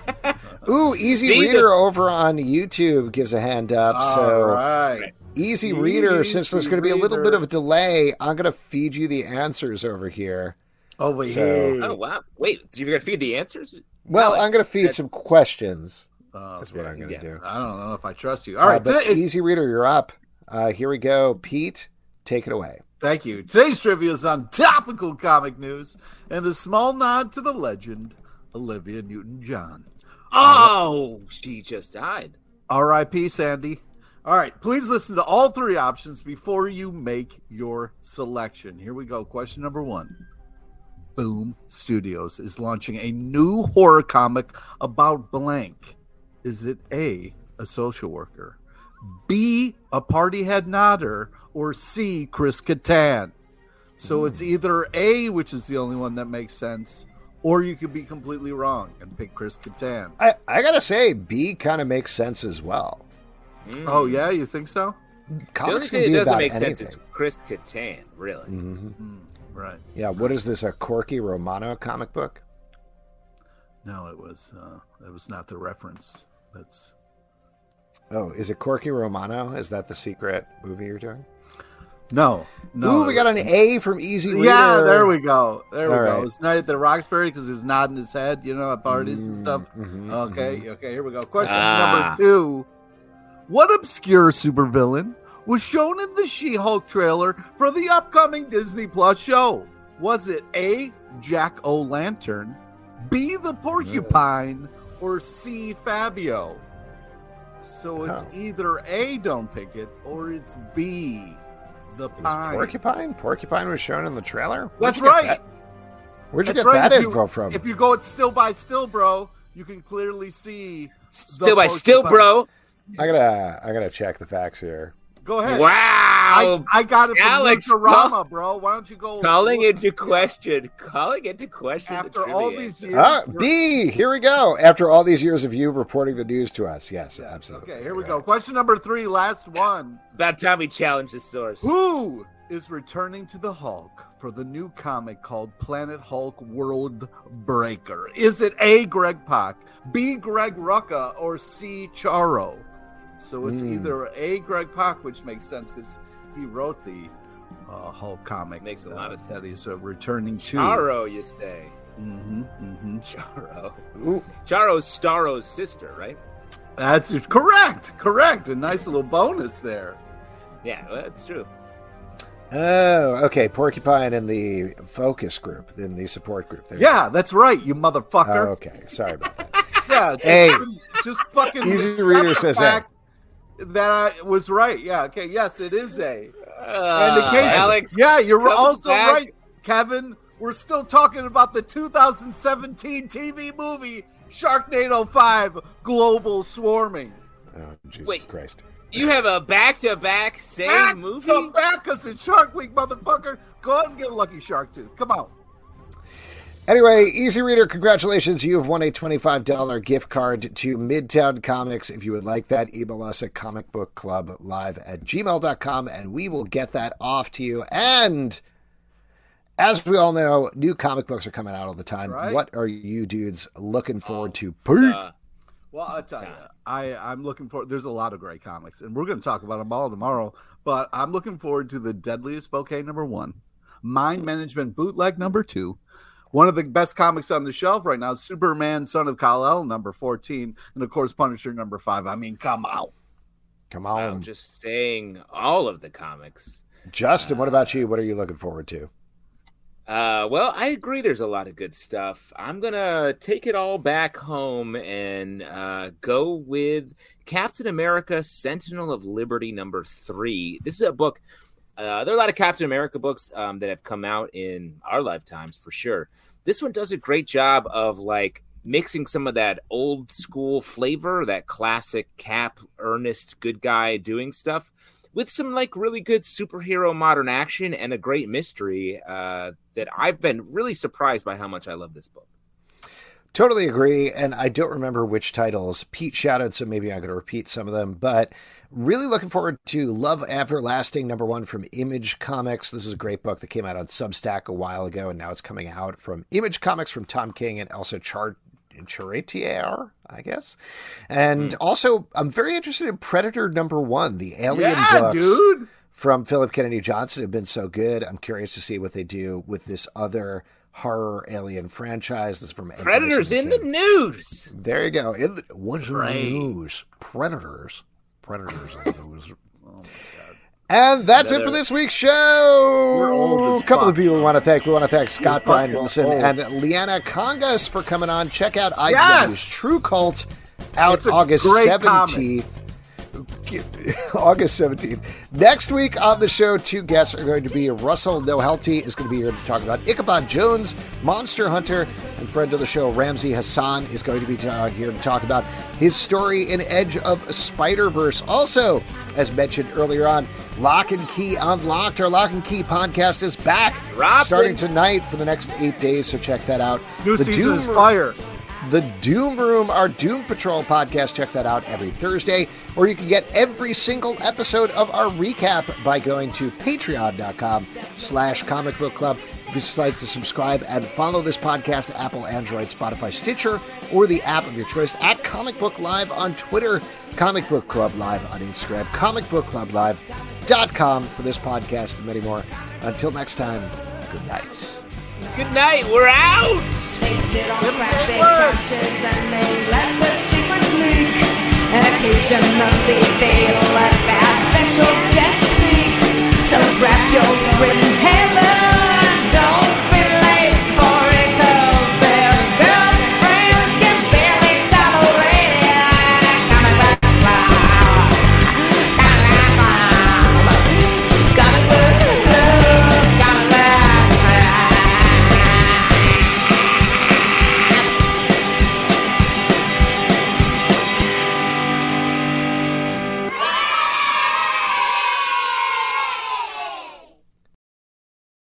[SPEAKER 3] Ooh, Easy
[SPEAKER 4] Be the-
[SPEAKER 3] Reader over on YouTube gives a hand up.
[SPEAKER 2] All
[SPEAKER 3] so
[SPEAKER 2] right.
[SPEAKER 3] Easy Reader, since there's
[SPEAKER 2] Easy
[SPEAKER 3] going to be a little
[SPEAKER 2] Reader.
[SPEAKER 3] bit of a delay, I'm going to feed you the answers over here.
[SPEAKER 2] Over
[SPEAKER 3] So-
[SPEAKER 2] here.
[SPEAKER 4] Oh, wow. Wait, you're going to feed the answers?
[SPEAKER 3] Well,
[SPEAKER 4] Alex,
[SPEAKER 3] I'm going to feed
[SPEAKER 4] that's-
[SPEAKER 3] some questions.
[SPEAKER 2] Oh,
[SPEAKER 3] That's what I'm going to
[SPEAKER 4] yeah.
[SPEAKER 3] do.
[SPEAKER 2] I don't know if I trust you. All right.
[SPEAKER 3] Uh, but
[SPEAKER 2] today is-
[SPEAKER 3] Easy Reader, you're up. Uh, here we go. Pete, take it away.
[SPEAKER 2] Thank you. Today's trivia is on topical comic news and a small nod to the legend, Olivia Newton-John.
[SPEAKER 4] Oh, she just died.
[SPEAKER 2] R I P Sandy. All right, please listen to all three options before you make your selection. Here we go. Question number one. Boom Studios is launching a new horror comic about blank. Is it A, a social worker, B, a party head nodder, or C, Chris Kattan? So it's either A, which is the only one that makes sense, or you could be completely wrong and pick Chris Kattan.
[SPEAKER 3] I, I got to say, B kind of makes sense as well.
[SPEAKER 4] Mm.
[SPEAKER 2] Oh, yeah? You think so?
[SPEAKER 4] The only
[SPEAKER 3] Comics
[SPEAKER 4] thing
[SPEAKER 3] can
[SPEAKER 4] that
[SPEAKER 3] be
[SPEAKER 4] doesn't
[SPEAKER 3] about
[SPEAKER 4] make
[SPEAKER 3] anything.
[SPEAKER 4] sense is Chris Kattan, really.
[SPEAKER 3] hmm
[SPEAKER 2] Mm, right.
[SPEAKER 3] Yeah, what is this, a Corky Romano comic book?
[SPEAKER 2] No, it was uh, it was not the reference. That's
[SPEAKER 3] Oh, is it Corky Romano? Is that the secret movie you're doing?
[SPEAKER 2] no, no.
[SPEAKER 3] Ooh, we got an A from Easy Reader.
[SPEAKER 2] Yeah, there we go. There we
[SPEAKER 3] All
[SPEAKER 2] go.
[SPEAKER 3] right.
[SPEAKER 2] It was Night at the Roxbury because he was nodding his head, you know, at parties and stuff.
[SPEAKER 3] Mhm,
[SPEAKER 2] Okay,
[SPEAKER 3] mhm.
[SPEAKER 2] okay, here we go. Question
[SPEAKER 4] Ah.
[SPEAKER 2] number two. What obscure supervillain was shown in the She-Hulk trailer for the upcoming Disney Plus show? Was it A, Jack O'Lantern, B, the Porcupine, or C, Fabio? So it's
[SPEAKER 3] Oh.
[SPEAKER 2] either A, don't pick it, or it's B, the
[SPEAKER 3] It was
[SPEAKER 2] Pine.
[SPEAKER 3] Porcupine? Porcupine was shown in the trailer? Where'd
[SPEAKER 2] That's
[SPEAKER 3] you get
[SPEAKER 2] right.
[SPEAKER 3] that- Where'd you
[SPEAKER 2] That's
[SPEAKER 3] get
[SPEAKER 2] right.
[SPEAKER 3] that
[SPEAKER 2] If you-
[SPEAKER 3] info from?
[SPEAKER 2] If you go at still by still, bro, you can clearly see. the
[SPEAKER 4] Still by still,
[SPEAKER 2] Porcupine.
[SPEAKER 4] bro.
[SPEAKER 3] I gotta, I gotta check the facts here.
[SPEAKER 2] Go ahead.
[SPEAKER 4] Wow.
[SPEAKER 2] I, I got it from
[SPEAKER 4] Alex,
[SPEAKER 2] Nurturama, bro. Why don't you go?
[SPEAKER 4] Calling
[SPEAKER 2] look-
[SPEAKER 4] into question. Calling into question.
[SPEAKER 2] After
[SPEAKER 4] the
[SPEAKER 2] all
[SPEAKER 4] trivia.
[SPEAKER 2] these years.
[SPEAKER 3] Ah, B, here we go. After all these years of you reporting the news to us. Yes, absolutely.
[SPEAKER 2] Okay, here we go. Question number three, last one.
[SPEAKER 4] It's about time we challenge the source.
[SPEAKER 2] Who is returning to the Hulk for the new comic called Planet Hulk World Breaker? Is it A, Greg Pak, B, Greg Rucka, or C, Charo? So it's
[SPEAKER 3] Mm.
[SPEAKER 2] either A, Greg Pak, which makes sense because he wrote the uh, Hulk comic.
[SPEAKER 4] Makes a
[SPEAKER 2] uh,
[SPEAKER 4] lot of
[SPEAKER 2] that
[SPEAKER 4] sense.
[SPEAKER 2] he's uh, returning to.
[SPEAKER 4] Charo, you say?
[SPEAKER 2] Mm-hmm, mm-hmm.
[SPEAKER 4] Charo.
[SPEAKER 3] Ooh.
[SPEAKER 4] Charo's Starro's sister, right?
[SPEAKER 2] That's correct. Correct. A nice little bonus there.
[SPEAKER 4] Yeah, well, that's true.
[SPEAKER 3] Oh, okay. Porcupine in the focus group, in the support group. There.
[SPEAKER 2] Yeah, that's right, you
[SPEAKER 3] Oh,
[SPEAKER 2] motherfucker.
[SPEAKER 3] okay. Sorry about that.
[SPEAKER 2] Yeah, just,
[SPEAKER 3] Hey.
[SPEAKER 2] just fucking.
[SPEAKER 3] Easy
[SPEAKER 2] look
[SPEAKER 3] Reader
[SPEAKER 2] at the
[SPEAKER 3] says
[SPEAKER 2] fact that I was right. Yeah. Okay. Yes, it is A. And in
[SPEAKER 4] Uh,
[SPEAKER 2] case,
[SPEAKER 4] Alex,
[SPEAKER 2] yeah, you're
[SPEAKER 4] comes
[SPEAKER 2] also
[SPEAKER 4] back.
[SPEAKER 2] right, Kevin. We're still talking about the two thousand seventeen T V movie Sharknado five: Global Swarming.
[SPEAKER 3] Oh, Jesus
[SPEAKER 4] Wait.
[SPEAKER 3] Christ.
[SPEAKER 4] You have a back-to-back same
[SPEAKER 2] Back
[SPEAKER 4] movie?
[SPEAKER 2] to back, because it's Shark Week, motherfucker. Go ahead and get a lucky shark tooth. Come on.
[SPEAKER 3] Anyway, Easy Reader, congratulations. You have won a twenty-five dollars gift card to Midtown Comics. If you would like that, email us at comicbookclublive at gmail dot com, and we will get that off to you. And as we all know, new comic books are coming out all the time.
[SPEAKER 2] That's right.
[SPEAKER 3] What are you dudes looking forward
[SPEAKER 4] Oh,
[SPEAKER 3] to? Pete?
[SPEAKER 4] Uh,
[SPEAKER 2] Well, I'll tell you,
[SPEAKER 4] Time.
[SPEAKER 2] I, I'm looking for. There's a lot of great comics, and we're going to talk about them all tomorrow. But I'm looking forward to the Deadliest Bouquet number one, Mind Management Bootleg number two. One of the best comics on the shelf right now, Superman, Son of Kal-El, number fourteen, and of course Punisher, number five. I mean, come on.
[SPEAKER 3] Come
[SPEAKER 4] wow,
[SPEAKER 3] on.
[SPEAKER 4] just saying all of the comics.
[SPEAKER 3] Justin, what about you? What are you looking forward to?
[SPEAKER 4] Uh, well, I agree. There's a lot of good stuff. I'm gonna take it all back home and uh, go with Captain America: Sentinel of Liberty number three. This is a book. Uh, there are a lot of Captain America books um, that have come out in our lifetimes, for sure. This one does a great job of like mixing some of that old school flavor, that classic Cap, earnest, good guy doing stuff, with some like really good superhero modern action and a great mystery uh, that I've been really surprised by how much I love this book.
[SPEAKER 3] Totally agree, and I don't remember which titles Pete shouted, so maybe I'm going to repeat some of them, but really looking forward to Love Everlasting, number one from Image Comics. This is a great book that came out on Substack a while ago, and now it's coming out from Image Comics from Tom King and Elsa Char- Charretier, I guess. And mm. also, I'm very interested in Predator number one, the Alien
[SPEAKER 2] yeah,
[SPEAKER 3] books
[SPEAKER 2] dude.
[SPEAKER 3] from Philip Kennedy Johnson have been so good. I'm curious to see what they do with this other horror alien franchise. This is from
[SPEAKER 4] Predators in the news.
[SPEAKER 3] There you go. In the, what's in
[SPEAKER 2] Right.
[SPEAKER 3] the news? Predators. Predators in the news. Oh my God. And that's it for this week's show.
[SPEAKER 2] We're old as
[SPEAKER 3] A couple
[SPEAKER 2] fuck.
[SPEAKER 3] of people we want to thank. We want to thank Scott
[SPEAKER 2] We're
[SPEAKER 3] Brian
[SPEAKER 2] fucking
[SPEAKER 3] Wilson
[SPEAKER 2] old.
[SPEAKER 3] and Leanna Congas for coming on. Check out I
[SPEAKER 2] Yes!
[SPEAKER 3] W's True Cult out
[SPEAKER 2] It's a
[SPEAKER 3] August
[SPEAKER 2] great
[SPEAKER 3] seventeenth. August seventeenth. Next week on the show, two guests are going to be Russell Nohelty is going to be here to talk about Ichabod Jones, Monster Hunter, and friend of the show, Ramsey Hassan, is going to be ta- here to talk about his story in Edge of Spider-Verse. Also, as mentioned earlier on, Lock and Key Unlocked, our Lock and Key podcast is back
[SPEAKER 4] Dropping.
[SPEAKER 3] starting tonight for the next eight days, so check that out.
[SPEAKER 2] New
[SPEAKER 3] The
[SPEAKER 2] season
[SPEAKER 3] Doom
[SPEAKER 2] is fire.
[SPEAKER 3] The Doom Room, our Doom Patrol podcast. Check that out every Thursday. Or you can get every single episode of our recap by going to patreon.com slash comic book club. If you'd just like to subscribe and follow this podcast, Apple, Android, Spotify, Stitcher, or the app of your choice, at Comic Book Live on Twitter, Comic Book Club Live on Instagram, comic book club live dot com for this podcast and many more. Until next time, good night.
[SPEAKER 4] Good night. We're out.
[SPEAKER 9] They sit on crack big couches and they let the secrets leak. And occasionally they'll let that special guest speak. So grab your written hand.